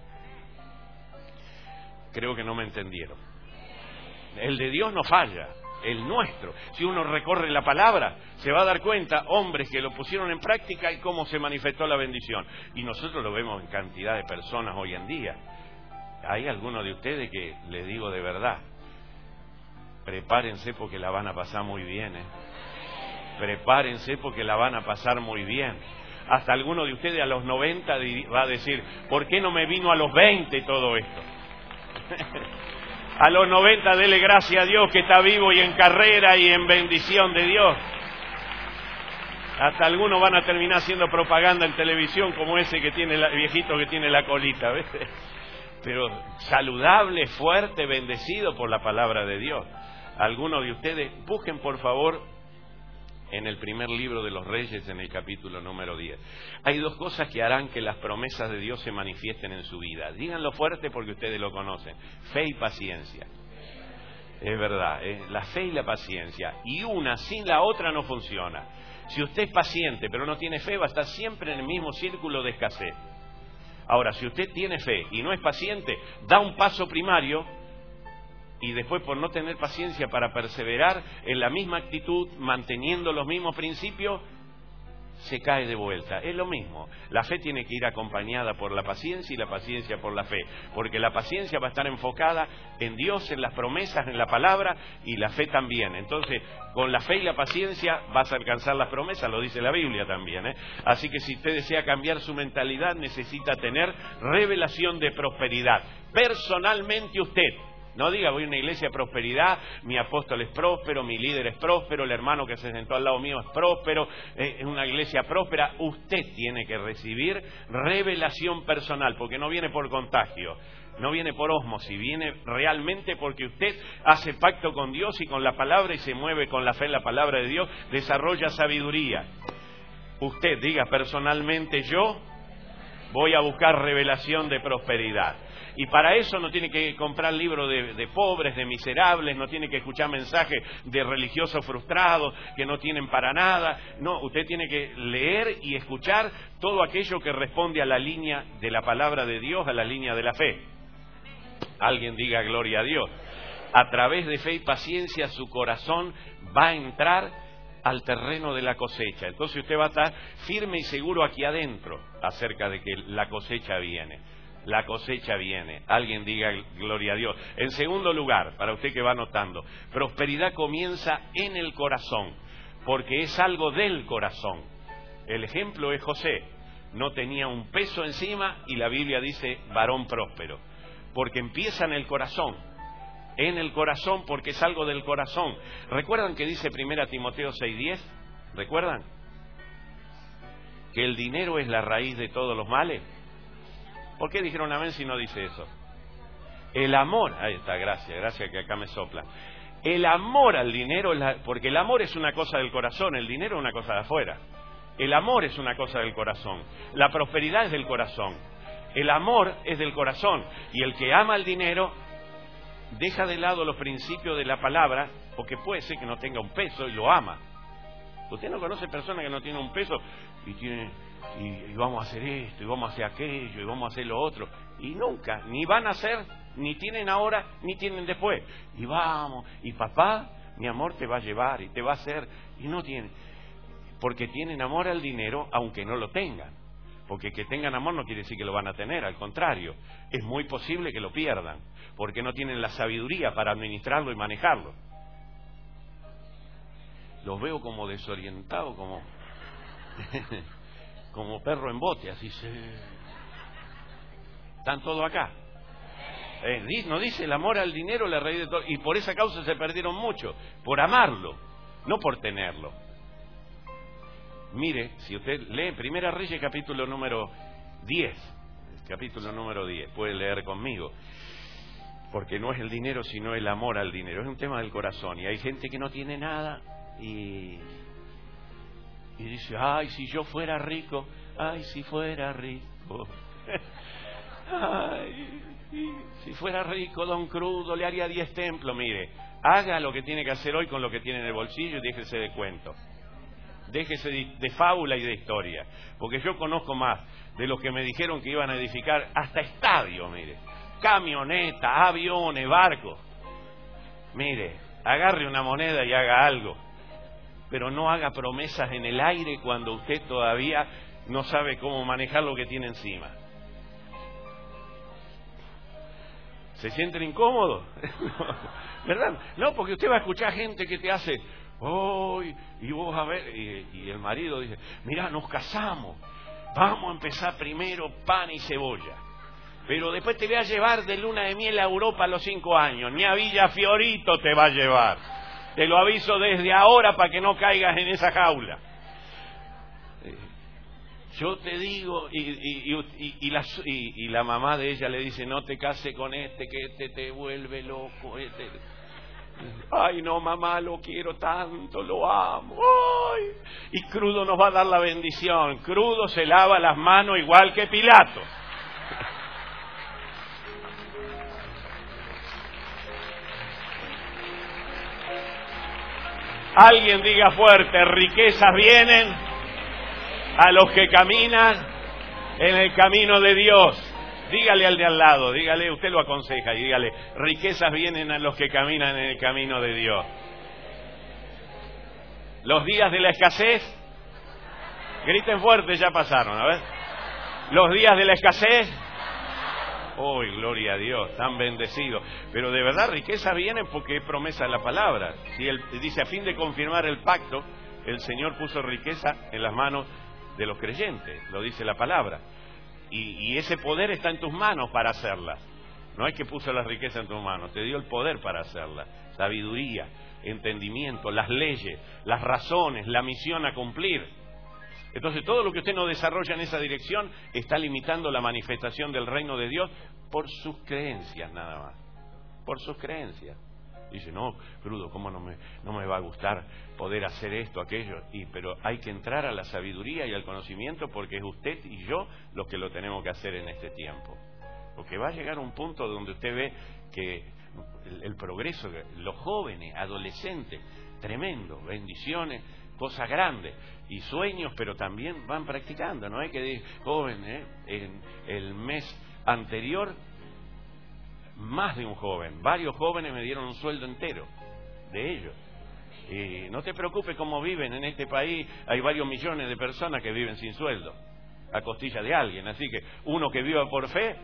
Speaker 1: Creo que no me entendieron. El de Dios no falla, el nuestro. Si uno recorre la palabra, se va a dar cuenta, hombres que lo pusieron en práctica y cómo se manifestó la bendición. Y nosotros lo vemos en cantidad de personas hoy en día. Hay algunos de ustedes que les digo de verdad, prepárense porque la van a pasar muy bien, ¿eh? Prepárense porque la van a pasar muy bien. Hasta alguno de ustedes a los noventa va a decir, ¿por qué no me vino a los veinte todo esto? A los noventa, dele gracias a Dios que está vivo y en carrera y en bendición de Dios. Hasta algunos van a terminar haciendo propaganda en televisión como ese que tiene el viejito que tiene la colita, ¿ves? Pero saludable, fuerte, bendecido por la palabra de Dios. Algunos de ustedes, busquen por favor en el primer libro de los Reyes, en el capítulo número diez. Hay dos cosas que harán que las promesas de Dios se manifiesten en su vida. Díganlo fuerte porque ustedes lo conocen. Fe y paciencia. Es verdad, ¿eh? La fe y la paciencia. Y una sin la otra no funciona. Si usted es paciente pero no tiene fe, va a estar siempre en el mismo círculo de escasez. Ahora, si usted tiene fe y no es paciente, da un paso primario y después, por no tener paciencia para perseverar en la misma actitud, manteniendo los mismos principios, se cae de vuelta. Es lo mismo. La fe tiene que ir acompañada por la paciencia y la paciencia por la fe. Porque la paciencia va a estar enfocada en Dios, en las promesas, en la palabra, y la fe también. Entonces, con la fe y la paciencia vas a alcanzar las promesas, lo dice la Biblia también, ¿eh? Así que si usted desea cambiar su mentalidad, necesita tener revelación de prosperidad. Personalmente usted. No diga, voy a una iglesia de prosperidad, mi apóstol es próspero, mi líder es próspero, el hermano que se sentó al lado mío es próspero, es eh, una iglesia próspera. Usted tiene que recibir revelación personal, porque no viene por contagio, no viene por ósmosis, viene realmente porque usted hace pacto con Dios y con la palabra y se mueve con la fe en la palabra de Dios, desarrolla sabiduría. Usted diga, personalmente yo voy a buscar revelación de prosperidad. Y para eso no tiene que comprar libros de, de pobres, de miserables, no tiene que escuchar mensajes de religiosos frustrados que no tienen para nada. No, usted tiene que leer y escuchar todo aquello que responde a la línea de la palabra de Dios, a la línea de la fe. Alguien diga gloria a Dios. A través de fe y paciencia su corazón va a entrar al terreno de la cosecha. Entonces usted va a estar firme y seguro aquí adentro acerca de que la cosecha viene. La cosecha viene. Alguien diga gloria a Dios. En segundo lugar, para usted que va anotando, prosperidad comienza en el corazón, porque es algo del corazón. El ejemplo es José. No tenía un peso encima y la Biblia dice varón próspero, porque empieza en el corazón. En el corazón, porque es algo del corazón. ¿Recuerdan que dice primera Timoteo seis diez? ¿Recuerdan? Que el dinero es la raíz de todos los males. ¿Por qué dijeron amén si no dice eso? El amor, ahí está, gracias, gracias que acá me soplan. El amor al dinero, porque el amor es una cosa del corazón, el dinero es una cosa de afuera. El amor es una cosa del corazón, la prosperidad es del corazón, el amor es del corazón. Y el que ama el dinero deja de lado los principios de la palabra, porque puede ser que no tenga un peso y lo ama. Usted no conoce personas que no tienen un peso y tienen... Y, y vamos a hacer esto, y vamos a hacer aquello, y vamos a hacer lo otro. Y nunca, ni van a hacer, ni tienen ahora, ni tienen después. Y vamos, y papá, mi amor te va a llevar, y te va a hacer, y no tienen. Porque tienen amor al dinero, aunque no lo tengan. Porque que tengan amor no quiere decir que lo van a tener, al contrario. Es muy posible que lo pierdan, porque no tienen la sabiduría para administrarlo y manejarlo. Los veo como desorientados, como... como perro en bote, así se... Están todos acá. Eh, no dice el amor al dinero la raíz de todo. Y por esa causa se perdieron mucho. Por amarlo, no por tenerlo. Mire, si usted lee Primera Reyes capítulo número diez. Capítulo número diez. Puede leer conmigo. Porque no es el dinero, sino el amor al dinero. Es un tema del corazón. Y hay gente que no tiene nada y, y dice, ay, si yo fuera rico, ay, si fuera rico. Ay, si fuera rico, don Crudo, le haría diez templos. Mire, haga lo que tiene que hacer hoy con lo que tiene en el bolsillo y déjese de cuentos. Déjese de, de fábula y de historia. Porque yo conozco más de los que me dijeron que iban a edificar hasta estadios, mire. Camionetas, aviones, barcos. Mire, agarre una moneda y haga algo. Pero no haga promesas en el aire cuando usted todavía no sabe cómo manejar lo que tiene encima. ¿Se sienten incómodos? ¿Verdad? No, porque usted va a escuchar gente que te hace, oh, y vos a ver, y, y el marido dice, mirá, nos casamos, vamos a empezar primero pan y cebolla, pero después te voy a llevar de luna de miel a Europa a los cinco años, ni a Villa Fiorito te va a llevar, te lo aviso desde ahora para que no caigas en esa jaula. Yo te digo, y, y, y, y, la, y, y la mamá de ella le dice, no te cases con este, que este te vuelve loco. Este. Ay, no, mamá, lo quiero tanto, lo amo. Ay. Y Crudo nos va a dar la bendición. Crudo se lava las manos igual que Pilato. Alguien diga fuerte, riquezas vienen a los que caminan en el camino de Dios. Dígale al de al lado, dígale, usted lo aconseja y dígale, riquezas vienen a los que caminan en el camino de Dios. Los días de la escasez, griten fuerte, ya pasaron, a ver. Los días de la escasez, oh, gloria a Dios, tan bendecido. Pero de verdad, riquezas vienen porque es promesa de la palabra. Si él dice, a fin de confirmar el pacto, el Señor puso riqueza en las manos de los creyentes, lo dice la palabra, y, y ese poder está en tus manos para hacerlas. No es que puso la riqueza en tus manos, te dio el poder para hacerlas, sabiduría, entendimiento, las leyes, las razones, la misión a cumplir. Entonces todo lo que usted no desarrolla en esa dirección está limitando la manifestación del reino de Dios por sus creencias nada más, por sus creencias. Dice, no, Crudo, ¿cómo no me, no me va a gustar poder hacer esto, aquello? Y, pero hay que entrar a la sabiduría y al conocimiento porque es usted y yo los que lo tenemos que hacer en este tiempo. Porque va a llegar un punto donde usted ve que el, el progreso, los jóvenes, adolescentes, tremendo, bendiciones, cosas grandes y sueños, pero también van practicando. No hay que decir, joven, ¿eh? En el mes anterior... más de un joven, varios jóvenes me dieron un sueldo entero de ellos. Y no te preocupes cómo viven en este país, hay varios millones de personas que viven sin sueldo, a costilla de alguien, así que uno que viva por fe,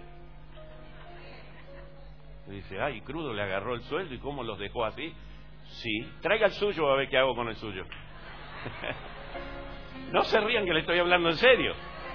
Speaker 1: dice, ay, Crudo le agarró el sueldo y cómo los dejó así. Sí, traiga el suyo a ver qué hago con el suyo. No se rían que le estoy hablando en serio.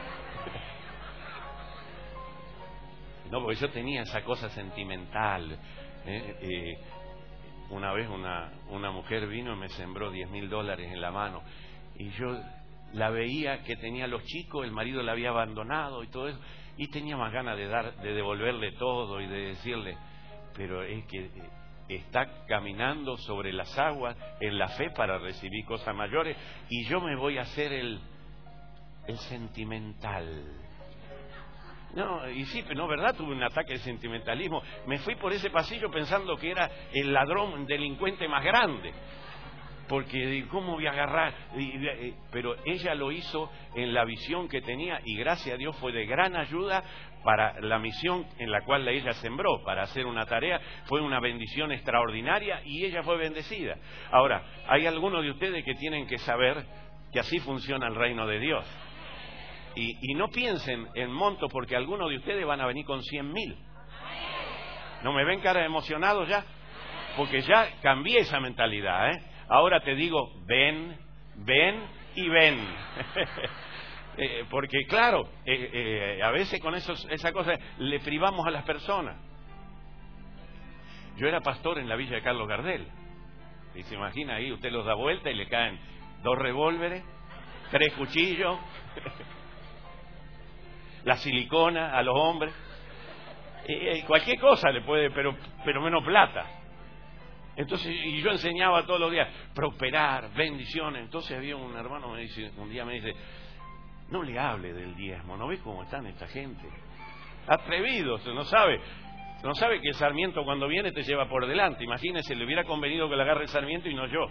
Speaker 1: No, porque yo tenía esa cosa sentimental. ¿eh? Eh, una vez una, una mujer vino y me sembró diez mil dólares en la mano. Y yo la veía que tenía los chicos, el marido la había abandonado y todo eso. Y tenía más ganas de, dar, de devolverle todo y de decirle, pero es que está caminando sobre las aguas en la fe para recibir cosas mayores. Y yo me voy a hacer el, el sentimental. No, y sí, pero no, ¿verdad? Tuve un ataque de sentimentalismo. Me fui por ese pasillo pensando que era el ladrón, delincuente más grande. Porque, ¿cómo voy a agarrar? Pero ella lo hizo en la visión que tenía y gracias a Dios fue de gran ayuda para la misión en la cual ella sembró, para hacer una tarea. Fue una bendición extraordinaria y ella fue bendecida. Ahora, hay algunos de ustedes que tienen que saber que así funciona el reino de Dios. Y, y no piensen en monto porque algunos de ustedes van a venir con cien mil. ¿No me ven cara emocionados ya? Porque ya cambié esa mentalidad, ¿eh? Ahora te digo, ven, ven y ven. eh, porque claro, eh, eh, a veces con esos, esa cosa le privamos a las personas. Yo era pastor en la villa de Carlos Gardel. Y se imagina ahí, usted los da vuelta y le caen dos revólveres, tres cuchillos, la silicona a los hombres. Eh, cualquier cosa le puede, pero, pero menos plata. Entonces, y yo enseñaba todos los días, prosperar, bendiciones. Entonces había un hermano, me dice, un día me dice, no le hable del diezmo, ¿no ves cómo están esta gente? Atrevidos, no sabe, no sabe que el sarmiento cuando viene te lleva por delante. Imagínese, le hubiera convenido que le agarre el sarmiento y no yo.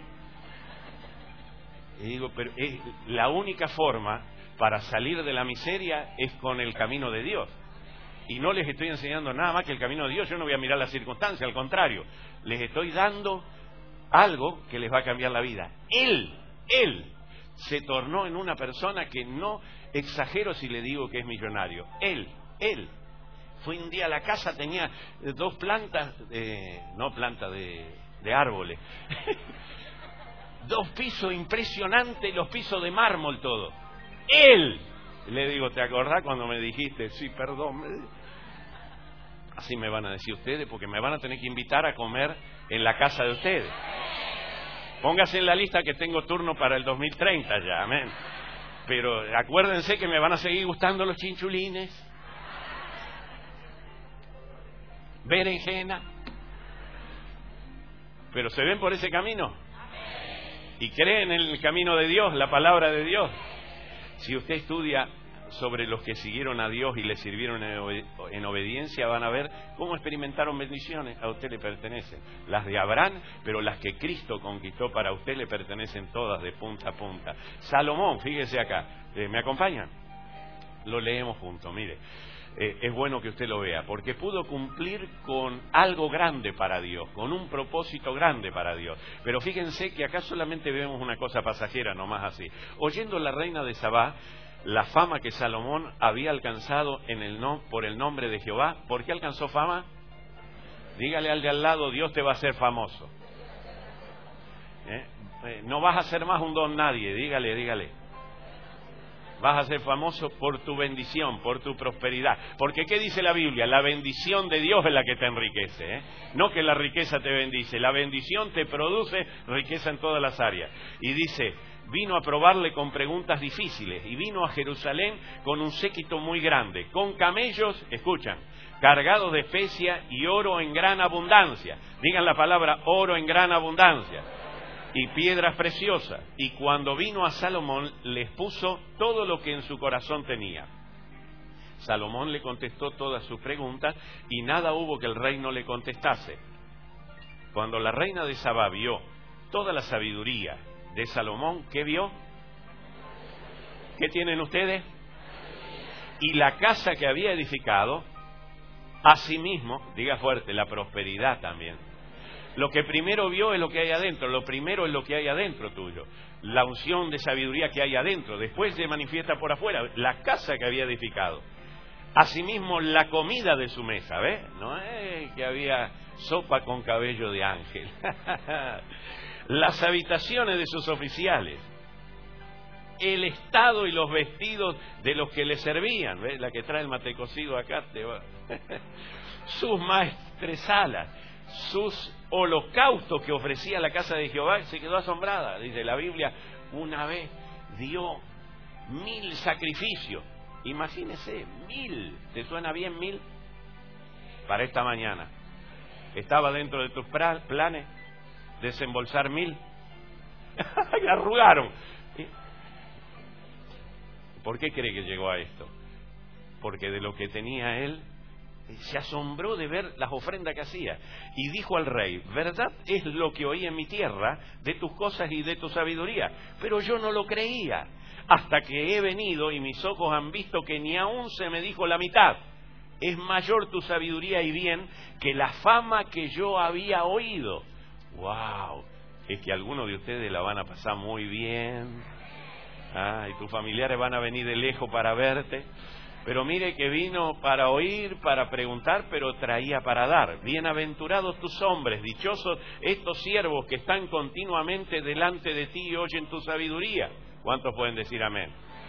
Speaker 1: Y digo, pero es la única forma para salir de la miseria es con el camino de Dios. Y no les estoy enseñando nada más que el camino de Dios. Yo no voy a mirar las circunstancias, al contrario, les estoy dando algo que les va a cambiar la vida. Él, él se tornó en una persona que no exagero si le digo que es millonario. Él, él. Fui un día a la casa, tenía dos plantas, eh, no plantas de, de árboles, dos pisos impresionantes, los pisos de mármol todo. Él. Le digo, ¿te acordás cuando me dijiste? Sí, perdón. Así me van a decir ustedes, porque me van a tener que invitar a comer en la casa de ustedes. Póngase en la lista que tengo turno para el dos mil treinta ya, amén. Pero acuérdense que me van a seguir gustando los chinchulines, berenjena. Pero ¿se ven por ese camino? ¿Y creen en el camino de Dios, la palabra de Dios? Si usted estudia sobre los que siguieron a Dios y le sirvieron en, obed en obediencia, van a ver cómo experimentaron bendiciones. A usted le pertenecen las de Abraham, pero las que Cristo conquistó para usted le pertenecen todas de punta a punta. Salomón, fíjese acá, eh, ¿me acompañan? Lo leemos juntos, mire. Eh, es bueno que usted lo vea, porque pudo cumplir con algo grande para Dios, con un propósito grande para Dios. Pero fíjense que acá solamente vemos una cosa pasajera, nomás así. Oyendo la reina de Sabá la fama que Salomón había alcanzado en el no, por el nombre de Jehová. ¿Por qué alcanzó fama? Dígale al de al lado, Dios te va a hacer famoso. ¿Eh? Eh, no vas a ser más un don nadie, dígale, dígale. Vas a ser famoso por tu bendición, por tu prosperidad. Porque ¿qué dice la Biblia? La bendición de Dios es la que te enriquece, ¿eh? No que la riqueza te bendice. La bendición te produce riqueza en todas las áreas. Y dice, vino a probarle con preguntas difíciles. Y vino a Jerusalén con un séquito muy grande, con camellos, escuchan, cargados de especia y oro en gran abundancia. Digan la palabra oro en gran abundancia. Y piedras preciosas. Y cuando vino a Salomón, les puso todo lo que en su corazón tenía. Salomón le contestó todas sus preguntas y nada hubo que el rey no le contestase. Cuando la reina de Sabá vio toda la sabiduría de Salomón, ¿qué vio? ¿Qué tienen ustedes? Y la casa que había edificado, asimismo, diga fuerte, la prosperidad también. Lo que primero vio es lo que hay adentro, lo primero es lo que hay adentro tuyo, la unción de sabiduría que hay adentro, después se manifiesta por afuera, la casa que había edificado. Asimismo, la comida de su mesa, ¿ves? No es que había sopa con cabello de ángel. Las habitaciones de sus oficiales, el estado y los vestidos de los que le servían, ¿ves? La que trae el mate cocido acá te va. Sus maestresalas, sus holocaustos que ofrecía la casa de Jehová, se quedó asombrada. Dice la Biblia, una vez dio mil sacrificios. Imagínese, mil. ¿Te suena bien mil? Para esta mañana. ¿Estaba dentro de tus planes desembolsar mil? La arrugaron. ¿Por qué cree que llegó a esto? Porque de lo que tenía él, se asombró de ver las ofrendas que hacía. Y dijo al rey, verdad es lo que oí en mi tierra de tus cosas y de tu sabiduría, pero yo no lo creía, hasta que he venido y mis ojos han visto que ni aún se me dijo la mitad. Es mayor tu sabiduría y bien que la fama que yo había oído. ¡Wow! Es que algunos de ustedes la van a pasar muy bien. Ah, y tus familiares van a venir de lejos para verte. Pero mire que vino para oír, para preguntar, pero traía para dar. Bienaventurados tus hombres, dichosos estos siervos que están continuamente delante de ti y oyen tu sabiduría. ¿Cuántos pueden decir amén?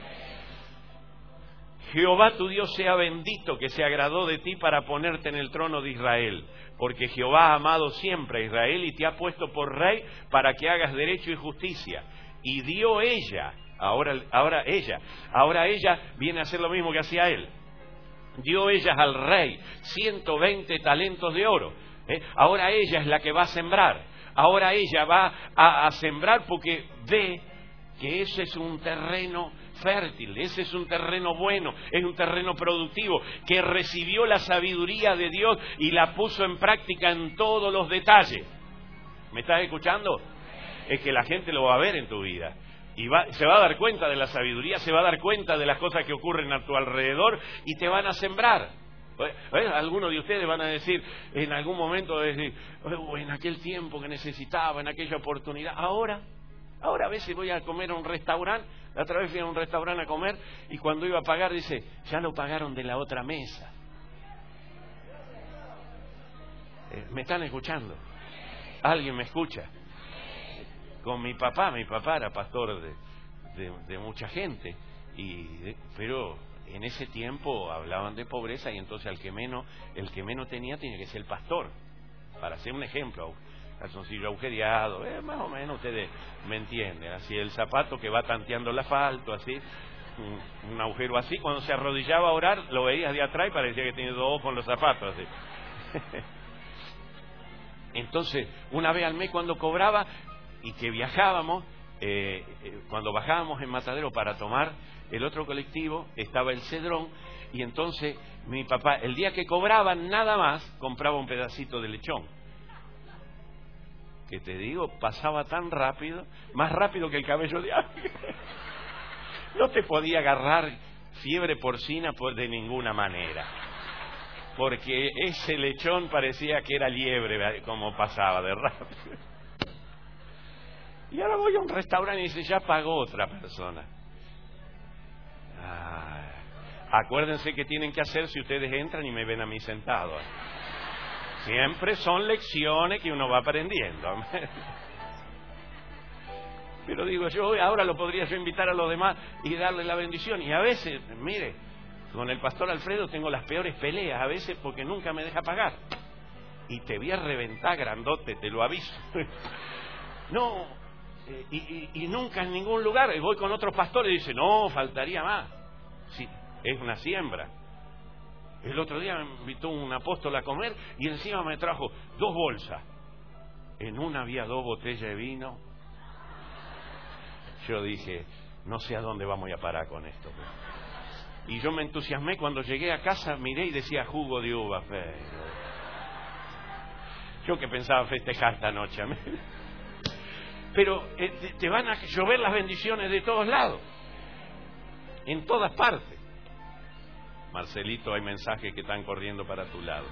Speaker 1: Jehová tu Dios sea bendito, que se agradó de ti para ponerte en el trono de Israel. Porque Jehová ha amado siempre a Israel y te ha puesto por rey para que hagas derecho y justicia. Y dio ella... Ahora, ahora ella, ahora ella viene a hacer lo mismo que hacía él. dio ellas al rey ciento veinte talentos de oro. ¿eh? Ahora ella es la que va a sembrar. Ahora ella va a, a sembrar porque ve que ese es un terreno fértil, ese es un terreno bueno, es un terreno productivo, que recibió la sabiduría de Dios y la puso en práctica en todos los detalles. ¿Me estás escuchando? Es que la gente lo va a ver en tu vida. Y va, se va a dar cuenta de la sabiduría, se va a dar cuenta de las cosas que ocurren a tu alrededor y te van a sembrar. ¿Eh? Algunos de ustedes van a decir en algún momento, decir, oh, en aquel tiempo que necesitaba, en aquella oportunidad, ahora, ahora a veces voy a comer a un restaurante, la otra vez fui a un restaurante a comer y cuando iba a pagar dice, ya lo pagaron de la otra mesa. Eh, ¿Me están escuchando? ¿Alguien me escucha? Con mi papá, mi papá era pastor de, de, de mucha gente, y de, pero en ese tiempo hablaban de pobreza y entonces al que menos, el que menos tenía tenía que ser el pastor, para hacer un ejemplo, calzoncillo agujereado, eh, más o menos ustedes me entienden, así el zapato que va tanteando el asfalto, así, un, un agujero así, cuando se arrodillaba a orar lo veías de atrás y parecía que tenía dos ojos en los zapatos, así. Entonces, una vez al mes cuando cobraba y que viajábamos, eh, eh, cuando bajábamos en Matadero para tomar el otro colectivo, estaba el Cedrón, y entonces mi papá, el día que cobraba nada más, compraba un pedacito de lechón. Que te digo, pasaba tan rápido, más rápido que el cabello de ángel. No te podía agarrar fiebre porcina por de ninguna manera. Porque ese lechón parecía que era liebre, como pasaba de rápido. Y ahora voy a un restaurante y dice, ya pagó otra persona. Ah, acuérdense que tienen que hacer si ustedes entran y me ven a mí sentado. Siempre son lecciones que uno va aprendiendo. Pero digo, yo ahora lo podría yo invitar a los demás y darle la bendición. Y a veces, mire, con el pastor Alfredo tengo las peores peleas, a veces porque nunca me deja pagar. Y te voy a reventar grandote, te lo aviso. No, eh, y, y, y nunca en ningún lugar. Y voy con otros pastores y dice, no, faltaría más. Sí, es una siembra. El otro día me invitó un apóstol a comer y encima me trajo dos bolsas. En una había dos botellas de vino. Yo dije, no sé a dónde vamos a parar con esto. Y yo me entusiasmé cuando llegué a casa, miré y decía jugo de uva. Pero... yo que pensaba festejar esta noche. Pero eh, te van a llover las bendiciones de todos lados, en todas partes. Marcelito, hay mensajes que están corriendo para tu lado.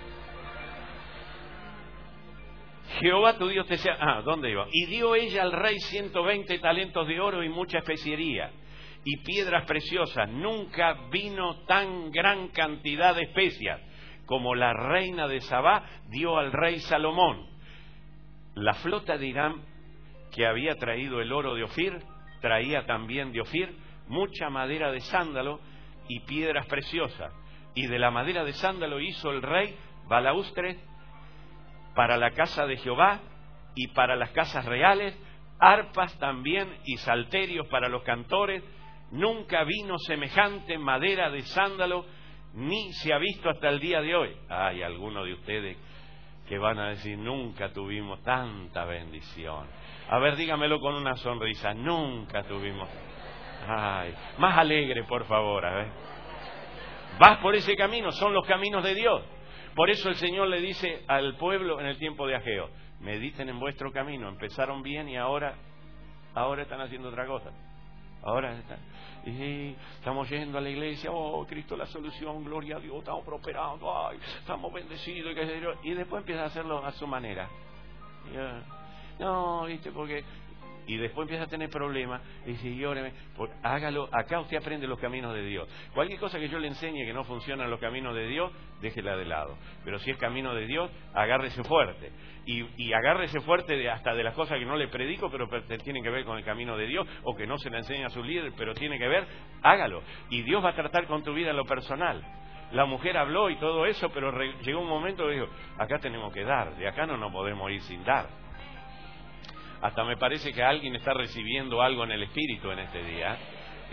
Speaker 1: Jehová tu Dios te sea... Ah, ¿dónde iba? Y dio ella al rey ciento veinte talentos de oro y mucha especiería y piedras preciosas. Nunca vino tan gran cantidad de especias como la reina de Sabá dio al rey Salomón. La flota de Irán que había traído el oro de Ofir, traía también de Ofir mucha madera de sándalo y piedras preciosas. Y de la madera de sándalo hizo el rey balaustres para la casa de Jehová y para las casas reales, arpas también y salterios para los cantores. Nunca vino semejante madera de sándalo, ni se ha visto hasta el día de hoy. Hay algunos de ustedes que van a decir, nunca tuvimos tanta bendición. A ver, dígamelo con una sonrisa, nunca tuvimos... Ay, más alegre, por favor, a ver. Vas por ese camino, son los caminos de Dios. Por eso el Señor le dice al pueblo en el tiempo de Ageo, mediten en vuestro camino, empezaron bien y ahora, ahora están haciendo otra cosa. Ahora están, y estamos yendo a la iglesia, oh, Cristo la solución, gloria a Dios, estamos prosperando, ay, estamos bendecidos, y, qué sé yo, y después empieza a hacerlo a su manera. Y, uh, no, viste, porque... y después empieza a tener problemas, y dice, llóreme, hágalo, acá usted aprende los caminos de Dios. Cualquier cosa que yo le enseñe que no funcionan los caminos de Dios, déjela de lado. Pero si es camino de Dios, agárrese fuerte. Y, y agárrese fuerte de, hasta de las cosas que no le predico, pero que tienen que ver con el camino de Dios, o que no se le enseña a su líder, pero tiene que ver, hágalo. Y Dios va a tratar con tu vida en lo personal. La mujer habló y todo eso, pero re, llegó un momento que dijo, acá tenemos que dar, de acá no nos podemos ir sin dar. Hasta me parece que alguien está recibiendo algo en el espíritu en este día.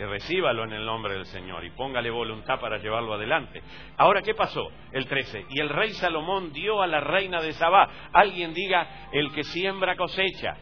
Speaker 1: Y recíbalo en el nombre del Señor y póngale voluntad para llevarlo adelante. Ahora, ¿qué pasó? El trece. Y el rey Salomón dio a la reina de Sabá. Alguien diga, el que siembra cosecha.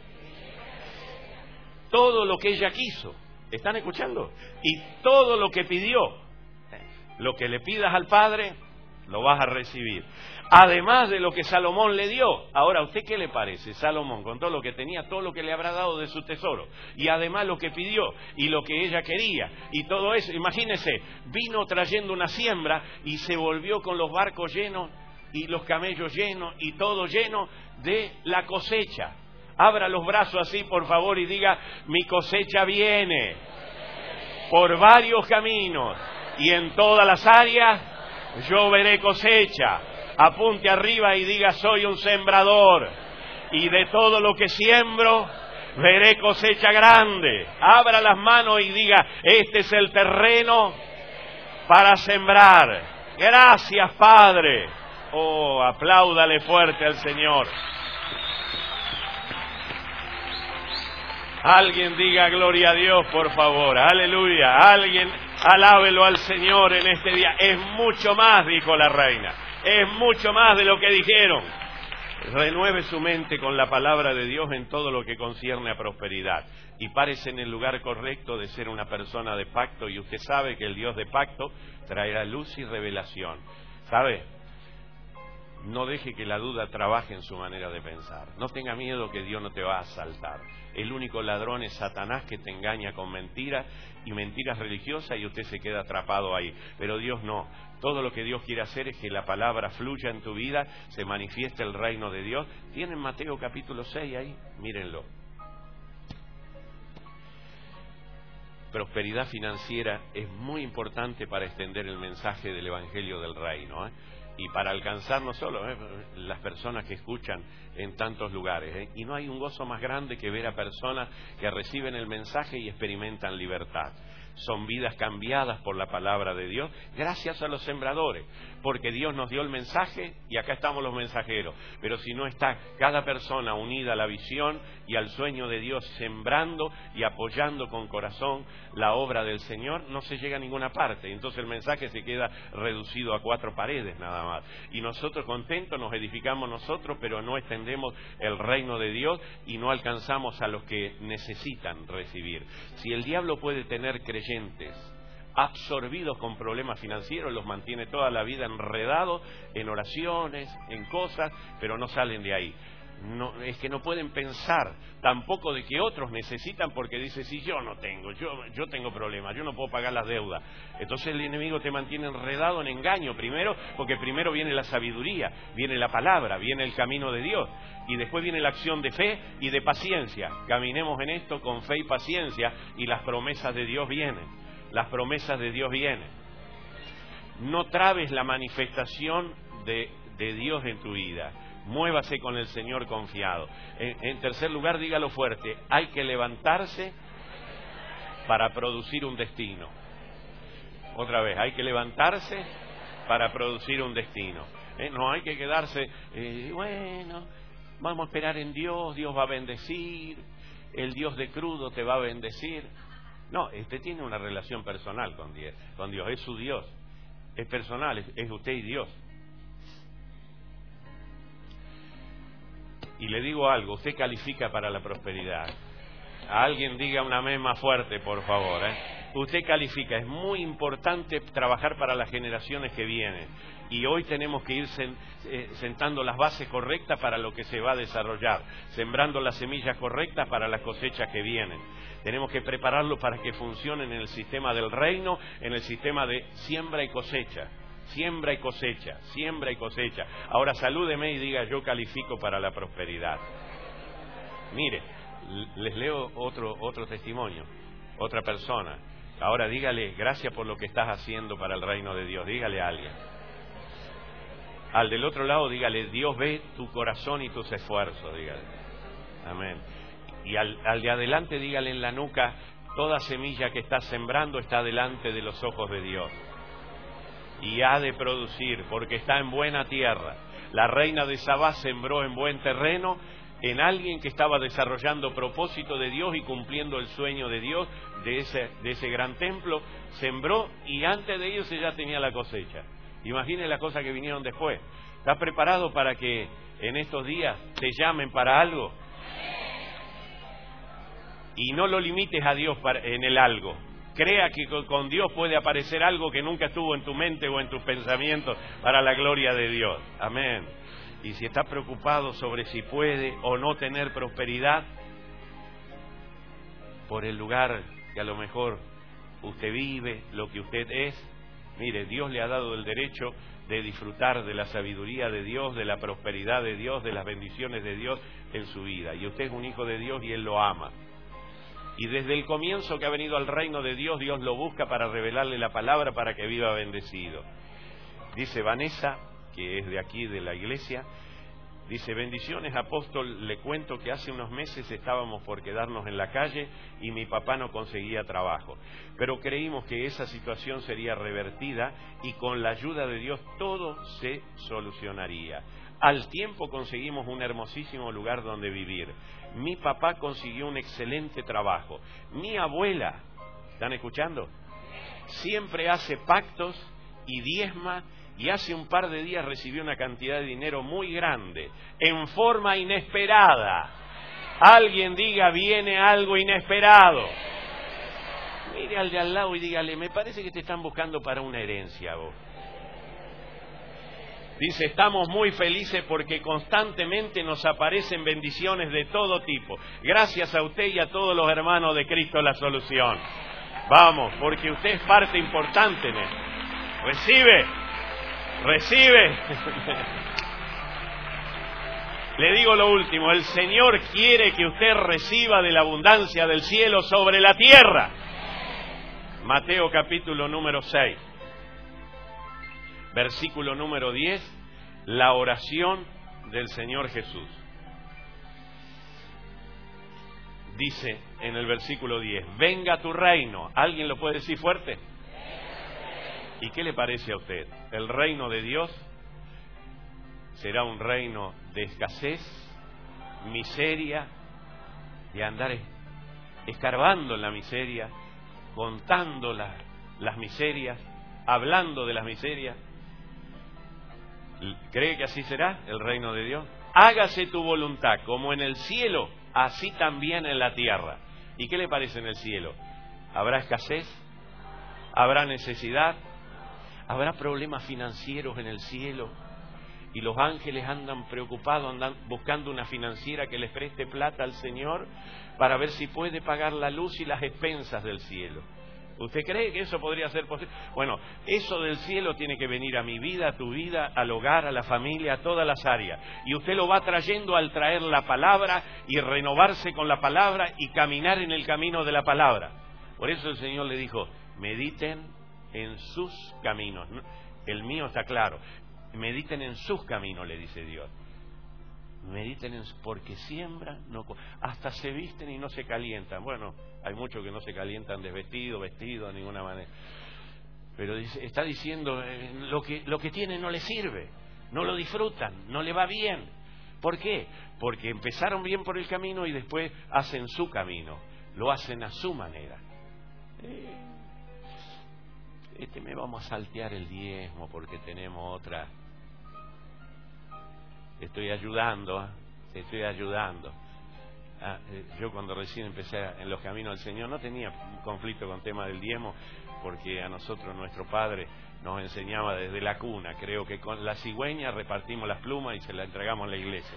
Speaker 1: Todo lo que ella quiso. ¿Están escuchando? Y todo lo que pidió. Lo que le pidas al Padre, lo vas a recibir. Además de lo que Salomón le dio. Ahora, ¿a usted qué le parece? Salomón, con todo lo que tenía, todo lo que le habrá dado de su tesoro. Y además lo que pidió y lo que ella quería. Y todo eso, imagínese, vino trayendo una siembra y se volvió con los barcos llenos y los camellos llenos y todo lleno de la cosecha. Abra los brazos así, por favor, y diga, mi cosecha viene por varios caminos y en todas las áreas yo veré cosecha. Apunte arriba y diga, soy un sembrador y de todo lo que siembro veré cosecha grande. Abra las manos y diga, este es el terreno para sembrar. Gracias, Padre. Oh, apláudale fuerte al Señor. Alguien diga gloria a Dios, por favor. Aleluya. Alguien alábelo al Señor en este día. Es mucho más, dijo la reina. Es mucho más de lo que dijeron. Renueve su mente con la palabra de Dios en todo lo que concierne a prosperidad. Y párese en el lugar correcto de ser una persona de pacto. Y usted sabe que el Dios de pacto traerá luz y revelación. ¿Sabe? No deje que la duda trabaje en su manera de pensar. No tenga miedo que Dios no te va a asaltar. El único ladrón es Satanás, que te engaña con mentiras y mentiras religiosas y usted se queda atrapado ahí. Pero Dios no. Todo lo que Dios quiere hacer es que la palabra fluya en tu vida, se manifieste el reino de Dios. ¿Tienen Mateo capítulo seis ahí? Mírenlo. Prosperidad financiera es muy importante para extender el mensaje del Evangelio del Reino, ¿eh? Y para alcanzar no solo ¿eh? las personas que escuchan en tantos lugares. ¿eh? Y no hay un gozo más grande que ver a personas que reciben el mensaje y experimentan libertad. Son vidas cambiadas por la palabra de Dios, gracias a los sembradores, porque Dios nos dio el mensaje y acá estamos los mensajeros. Pero si no está cada persona unida a la visión y al sueño de Dios, sembrando y apoyando con corazón la obra del Señor, no se llega a ninguna parte. Entonces el mensaje se queda reducido a cuatro paredes nada más. Y nosotros contentos nos edificamos nosotros, pero no extendemos el reino de Dios y no alcanzamos a los que necesitan recibir. Si el diablo puede tener creyentes absorbidos con problemas financieros, los mantiene toda la vida enredados en oraciones, en cosas, pero no salen de ahí. No, es que no pueden pensar tampoco de que otros necesitan, porque dice, si yo no tengo, yo, yo tengo problemas, yo no puedo pagar las deudas. Entonces el enemigo te mantiene enredado en engaño primero, porque primero viene la sabiduría, viene la palabra, viene el camino de Dios, y después viene la acción de fe y de paciencia. Caminemos en esto con fe y paciencia, y las promesas de Dios vienen, las promesas de Dios vienen. No trabes la manifestación de, de Dios en tu vida. Muévase con el Señor confiado. En, en tercer lugar, dígalo fuerte, hay que levantarse para producir un destino. Otra vez, hay que levantarse para producir un destino. ¿Eh? No hay que quedarse, eh, bueno, vamos a esperar en Dios, Dios va a bendecir, el Dios de crudo te va a bendecir. No, usted tiene una relación personal con Dios, con Dios, es su Dios, es personal, es, es usted y Dios. Y le digo algo, usted califica para la prosperidad. A alguien diga un amén más fuerte, por favor. ¿eh? Usted califica, es muy importante trabajar para las generaciones que vienen. Y hoy tenemos que ir sen, eh, sentando las bases correctas para lo que se va a desarrollar, sembrando las semillas correctas para las cosechas que vienen. Tenemos que prepararlo para que funcionen en el sistema del reino, en el sistema de siembra y cosecha. Siembra y cosecha, siembra y cosecha. Ahora salúdeme y diga, yo califico para la prosperidad. Mire, les leo otro, otro testimonio, otra persona. Ahora dígale, gracias por lo que estás haciendo para el reino de Dios. Dígale a alguien. Al del otro lado, dígale, Dios ve tu corazón y tus esfuerzos. Dígale. Amén. Y al, al de adelante, dígale en la nuca, toda semilla que estás sembrando está delante de los ojos de Dios. Y ha de producir, porque está en buena tierra. La reina de Sabá sembró en buen terreno en alguien que estaba desarrollando propósito de Dios y cumpliendo el sueño de Dios de ese, de ese gran templo. Sembró y antes de ellos ya tenía la cosecha. Imagine las cosas que vinieron después. ¿Estás preparado para que en estos días te llamen para algo? Y no lo limites a Dios para, en el algo. Crea que con Dios puede aparecer algo que nunca estuvo en tu mente o en tus pensamientos para la gloria de Dios. Amén. Y si está preocupado sobre si puede o no tener prosperidad por el lugar que a lo mejor usted vive, lo que usted es, mire, Dios le ha dado el derecho de disfrutar de la sabiduría de Dios, de la prosperidad de Dios, de las bendiciones de Dios en su vida. Y usted es un hijo de Dios y Él lo ama. Y desde el comienzo que ha venido al reino de Dios, Dios lo busca para revelarle la palabra para que viva bendecido. Dice Vanessa, que es de aquí de la iglesia, dice: bendiciones, apóstol, le cuento que hace unos meses estábamos por quedarnos en la calle y mi papá no conseguía trabajo, pero creímos que esa situación sería revertida y con la ayuda de Dios todo se solucionaría. Al tiempo conseguimos un hermosísimo lugar donde vivir. Mi papá consiguió un excelente trabajo. Mi abuela, ¿están escuchando? Siempre hace pactos y diezma, y hace un par de días recibió una cantidad de dinero muy grande, en forma inesperada. Alguien diga: viene algo inesperado. Mire al de al lado y dígale: me parece que te están buscando para una herencia vos. Dice: estamos muy felices porque constantemente nos aparecen bendiciones de todo tipo. Gracias a usted y a todos los hermanos de Cristo la Solución. Vamos, porque usted es parte importante en esto. Recibe, recibe. Le digo lo último: el Señor quiere que usted reciba de la abundancia del cielo sobre la tierra. Mateo capítulo número seis. Versículo número diez, la oración del Señor Jesús. Dice en el versículo diez: venga tu reino. ¿Alguien lo puede decir fuerte? ¿Y qué le parece a usted? ¿El reino de Dios será un reino de escasez, miseria, de andar escarbando en la miseria, contando la, las miserias, hablando de las miserias? ¿Cree que así será el reino de Dios? Hágase tu voluntad, como en el cielo, así también en la tierra. ¿Y qué le parece en el cielo? ¿Habrá escasez? ¿Habrá necesidad? ¿Habrá problemas financieros en el cielo? Y los ángeles andan preocupados, andan buscando una financiera que les preste plata al Señor para ver si puede pagar la luz y las expensas del cielo. ¿Usted cree que eso podría ser posible? Bueno, eso del cielo tiene que venir a mi vida, a tu vida, al hogar, a la familia, a todas las áreas. Y usted lo va trayendo al traer la palabra y renovarse con la palabra y caminar en el camino de la palabra. Por eso el Señor le dijo: mediten en sus caminos. El mío está claro. Mediten en sus caminos, le dice Dios. Mediten en, porque siembran, no, hasta se visten y no se calientan. Bueno, hay muchos que no se calientan desvestido, vestido de ninguna manera. Pero dice, está diciendo, eh, lo que lo que tienen no les sirve, no lo disfrutan, no le va bien. ¿Por qué? Porque empezaron bien por el camino y después hacen su camino, lo hacen a su manera. Eh, este me vamos a saltear el diezmo porque tenemos otra. Estoy ayudando, ¿eh? estoy ayudando. Ah, eh, yo cuando recién empecé en los caminos del Señor no tenía conflicto con el tema del diezmo, porque a nosotros nuestro padre nos enseñaba desde la cuna. Creo que con la cigüeña repartimos las plumas y se las entregamos a la iglesia.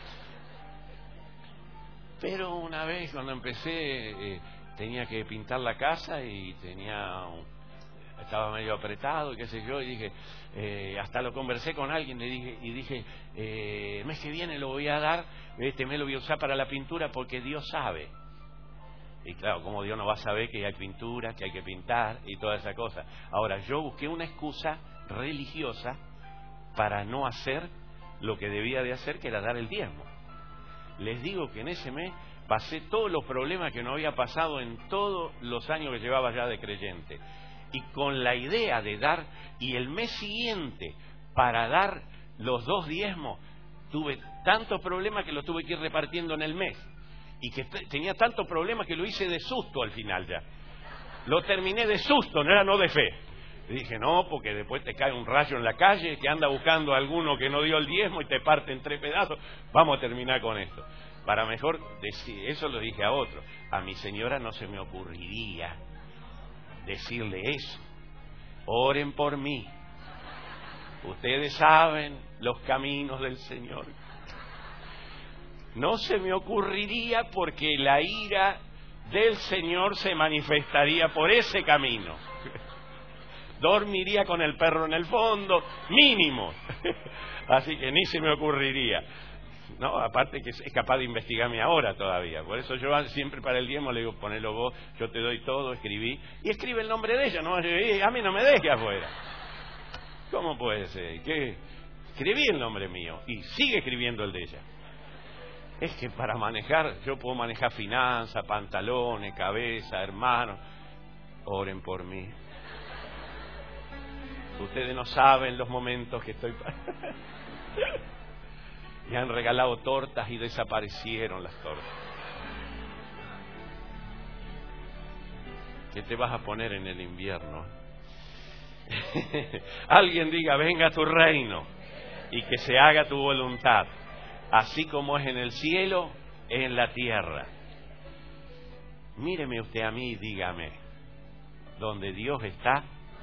Speaker 1: Pero una vez cuando empecé eh, tenía que pintar la casa y tenía un, estaba medio apretado y qué sé yo, y dije, eh, hasta lo conversé con alguien, le dije, y dije, eh, el mes que viene lo voy a dar, este mes lo voy a usar para la pintura porque Dios sabe. Y claro, como Dios no va a saber que hay pintura, que hay que pintar y toda esa cosa. Ahora, yo busqué una excusa religiosa para no hacer lo que debía de hacer, que era dar el diezmo. Les digo que en ese mes pasé todos los problemas que no había pasado en todos los años que llevaba ya de creyente. Y con la idea de dar, y el mes siguiente, para dar los dos diezmos, tuve tantos problemas que los tuve que ir repartiendo en el mes. Y que tenía tantos problemas que lo hice de susto al final ya. Lo terminé de susto, no era no de fe. Y dije, no, porque después te cae un rayo en la calle que anda buscando a alguno que no dio el diezmo y te parte en tres pedazos. Vamos a terminar con esto. Para mejor decir, eso lo dije a otro. A mi señora no se me ocurriría decirle eso. Oren por mí. Ustedes saben los caminos del Señor. No se me ocurriría porque la ira del Señor se manifestaría por ese camino. Dormiría con el perro en el fondo, mínimo. Así que ni se me ocurriría. No, aparte que es capaz de investigarme ahora todavía. Por eso yo siempre para el diezmo le digo, ponelo vos, yo te doy todo, escribí. Y escribe el nombre de ella, no, a mí no me deje afuera. ¿Cómo puede ser? ¿Qué? Escribí el nombre mío y sigue escribiendo el de ella. Es que para manejar, yo puedo manejar finanzas, pantalones, cabeza, hermanos. Oren por mí. Ustedes no saben los momentos que estoy... Me han regalado tortas y desaparecieron las tortas. ¿Qué te vas a poner en el invierno? Alguien diga, venga a tu reino y que se haga tu voluntad, así como es en el cielo, en la tierra. Míreme usted a mí y dígame, donde Dios está,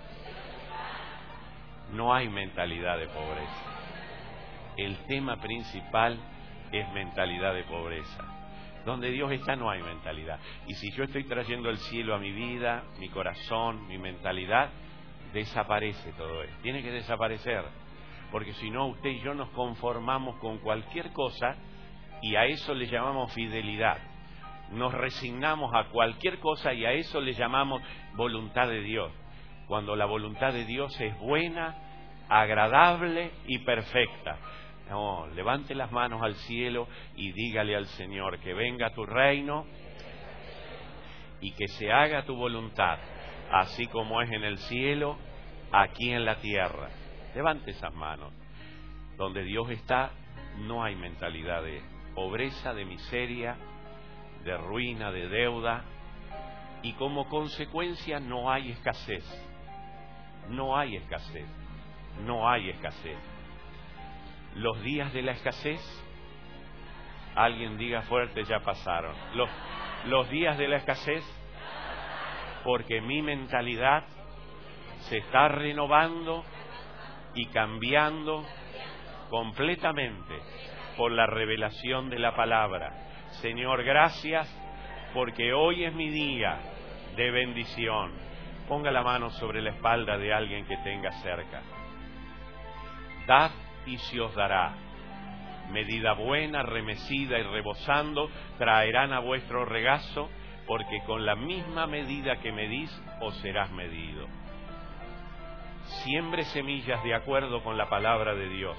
Speaker 1: no hay mentalidad de pobreza. El tema principal es mentalidad de pobreza. Donde Dios está no hay mentalidad. Y si yo estoy trayendo el cielo a mi vida, mi corazón, mi mentalidad, desaparece todo eso. Tiene que desaparecer. Porque si no, usted y yo nos conformamos con cualquier cosa y a eso le llamamos fidelidad. Nos resignamos a cualquier cosa y a eso le llamamos voluntad de Dios. Cuando la voluntad de Dios es buena, agradable y perfecta. No, levante las manos al cielo y dígale al Señor que venga tu reino y que se haga tu voluntad, así como es en el cielo, aquí en la tierra. Levante esas manos. Donde Dios está, no hay mentalidad de pobreza, de miseria, de ruina, de deuda, y como consecuencia no hay escasez. No hay escasez. No hay escasez. Los días de la escasez, alguien diga fuerte, ya pasaron. Los, los días de la escasez, porque mi mentalidad se está renovando y cambiando completamente por la revelación de la palabra. Señor, gracias, porque hoy es mi día de bendición. Ponga la mano sobre la espalda de alguien que tenga cerca. Dad y se os dará. Medida buena, remecida y rebosando, traerán a vuestro regazo, porque con la misma medida que medís, os serás medido. Siembre semillas de acuerdo con la palabra de Dios.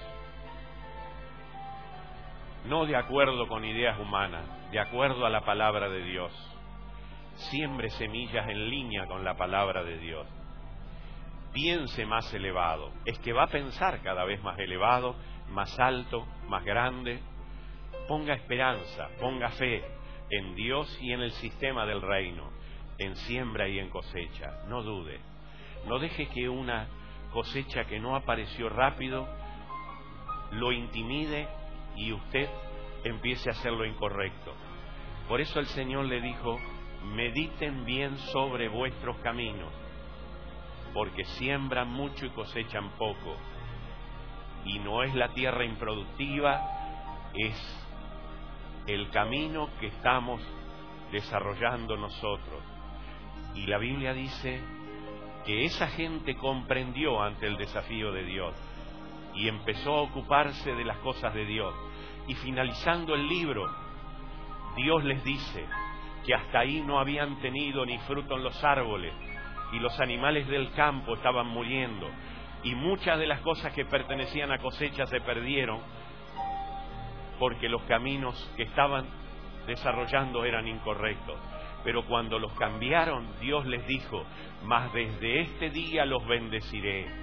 Speaker 1: No de acuerdo con ideas humanas, de acuerdo a la palabra de Dios. Siembre semillas en línea con la palabra de Dios. Piense más elevado. Es que va a pensar cada vez más elevado, más alto, más grande. Ponga esperanza, ponga fe en Dios y en el sistema del reino, en siembra y en cosecha. No dude. No deje que una cosecha que no apareció rápido lo intimide y usted empiece a hacer lo incorrecto. Por eso el Señor le dijo, mediten bien sobre vuestros caminos, porque siembran mucho y cosechan poco. Y no es la tierra improductiva, es el camino que estamos desarrollando nosotros. Y la Biblia dice que esa gente comprendió ante el desafío de Dios y empezó a ocuparse de las cosas de Dios. Y finalizando el libro, Dios les dice que hasta ahí no habían tenido ni fruto en los árboles, y los animales del campo estaban muriendo, y muchas de las cosas que pertenecían a cosecha se perdieron, porque los caminos que estaban desarrollando eran incorrectos. Pero cuando los cambiaron, Dios les dijo, mas desde este día los bendeciré,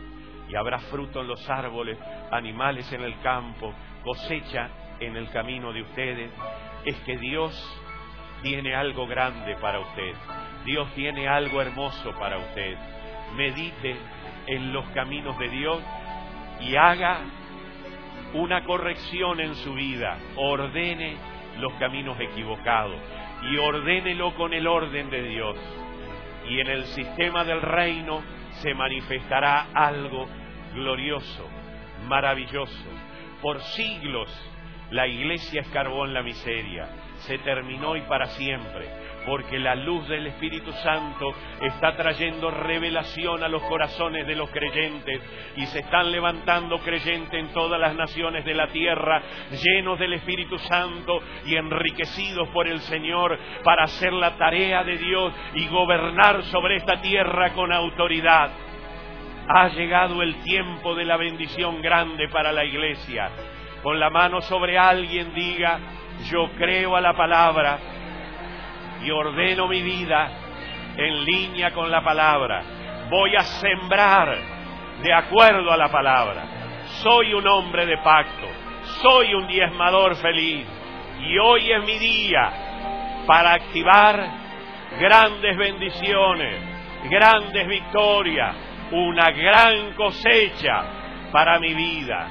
Speaker 1: y habrá fruto en los árboles, animales en el campo, cosecha en el camino de ustedes. Es que Dios tiene algo grande para usted. Dios tiene algo hermoso para usted. Medite en los caminos de Dios y haga una corrección en su vida. Ordene los caminos equivocados y ordénelo con el orden de Dios. Y en el sistema del reino se manifestará algo glorioso, maravilloso. Por siglos la iglesia escarbó en la miseria. Se terminó y para siempre, porque la luz del Espíritu Santo está trayendo revelación a los corazones de los creyentes y se están levantando creyentes en todas las naciones de la tierra, llenos del Espíritu Santo y enriquecidos por el Señor para hacer la tarea de Dios y gobernar sobre esta tierra con autoridad. Ha llegado el tiempo de la bendición grande para la iglesia. Con la mano sobre alguien diga: yo creo a la palabra y ordeno mi vida en línea con la palabra. Voy a sembrar de acuerdo a la palabra. Soy un hombre de pacto. Soy un diezmador feliz. Y hoy es mi día para activar grandes bendiciones, grandes victorias, una gran cosecha para mi vida.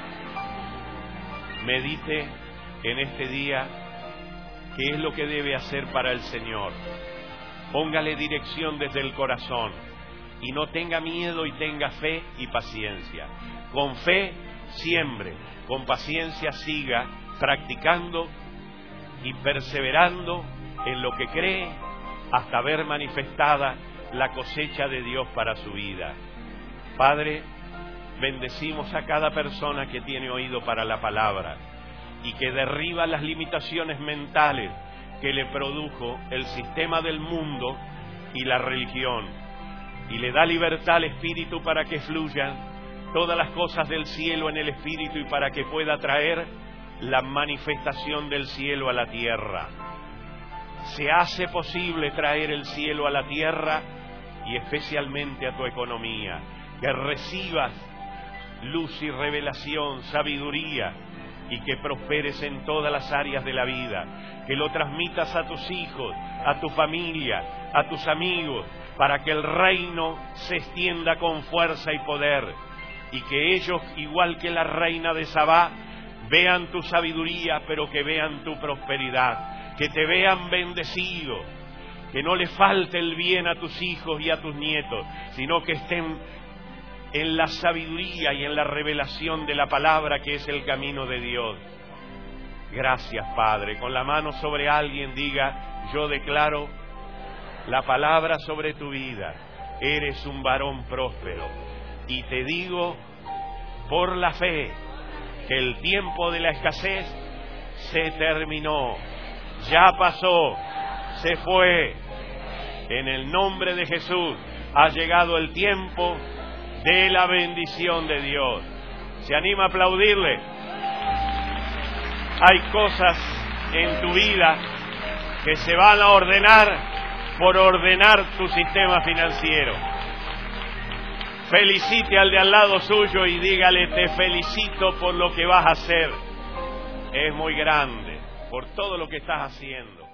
Speaker 1: Medite en este día qué es lo que debe hacer para el Señor. Póngale dirección desde el corazón y no tenga miedo y tenga fe y paciencia. Con fe siembre, con paciencia siga practicando y perseverando en lo que cree hasta ver manifestada la cosecha de Dios para su vida. Padre, bendecimos a cada persona que tiene oído para la palabra y que derriba las limitaciones mentales que le produjo el sistema del mundo y la religión, y le da libertad al Espíritu para que fluyan todas las cosas del cielo en el Espíritu y para que pueda traer la manifestación del cielo a la tierra. Se hace posible traer el cielo a la tierra y especialmente a tu economía, que recibas luz y revelación, sabiduría, y que prosperes en todas las áreas de la vida, que lo transmitas a tus hijos, a tu familia, a tus amigos, para que el reino se extienda con fuerza y poder, y que ellos, igual que la reina de Sabá, vean tu sabiduría, pero que vean tu prosperidad, que te vean bendecido, que no le falte el bien a tus hijos y a tus nietos, sino que estén en la sabiduría y en la revelación de la palabra, que es el camino de Dios. Gracias, Padre. Con la mano sobre alguien diga: yo declaro la palabra sobre tu vida. Eres un varón próspero. Y te digo, por la fe, que el tiempo de la escasez se terminó. Ya pasó. Se fue. En el nombre de Jesús ha llegado el tiempo de la bendición de Dios. ¿Se anima a aplaudirle? Hay cosas en tu vida que se van a ordenar por ordenar tu sistema financiero. Felicite al de al lado suyo y dígale: te felicito por lo que vas a hacer. Es muy grande por todo lo que estás haciendo.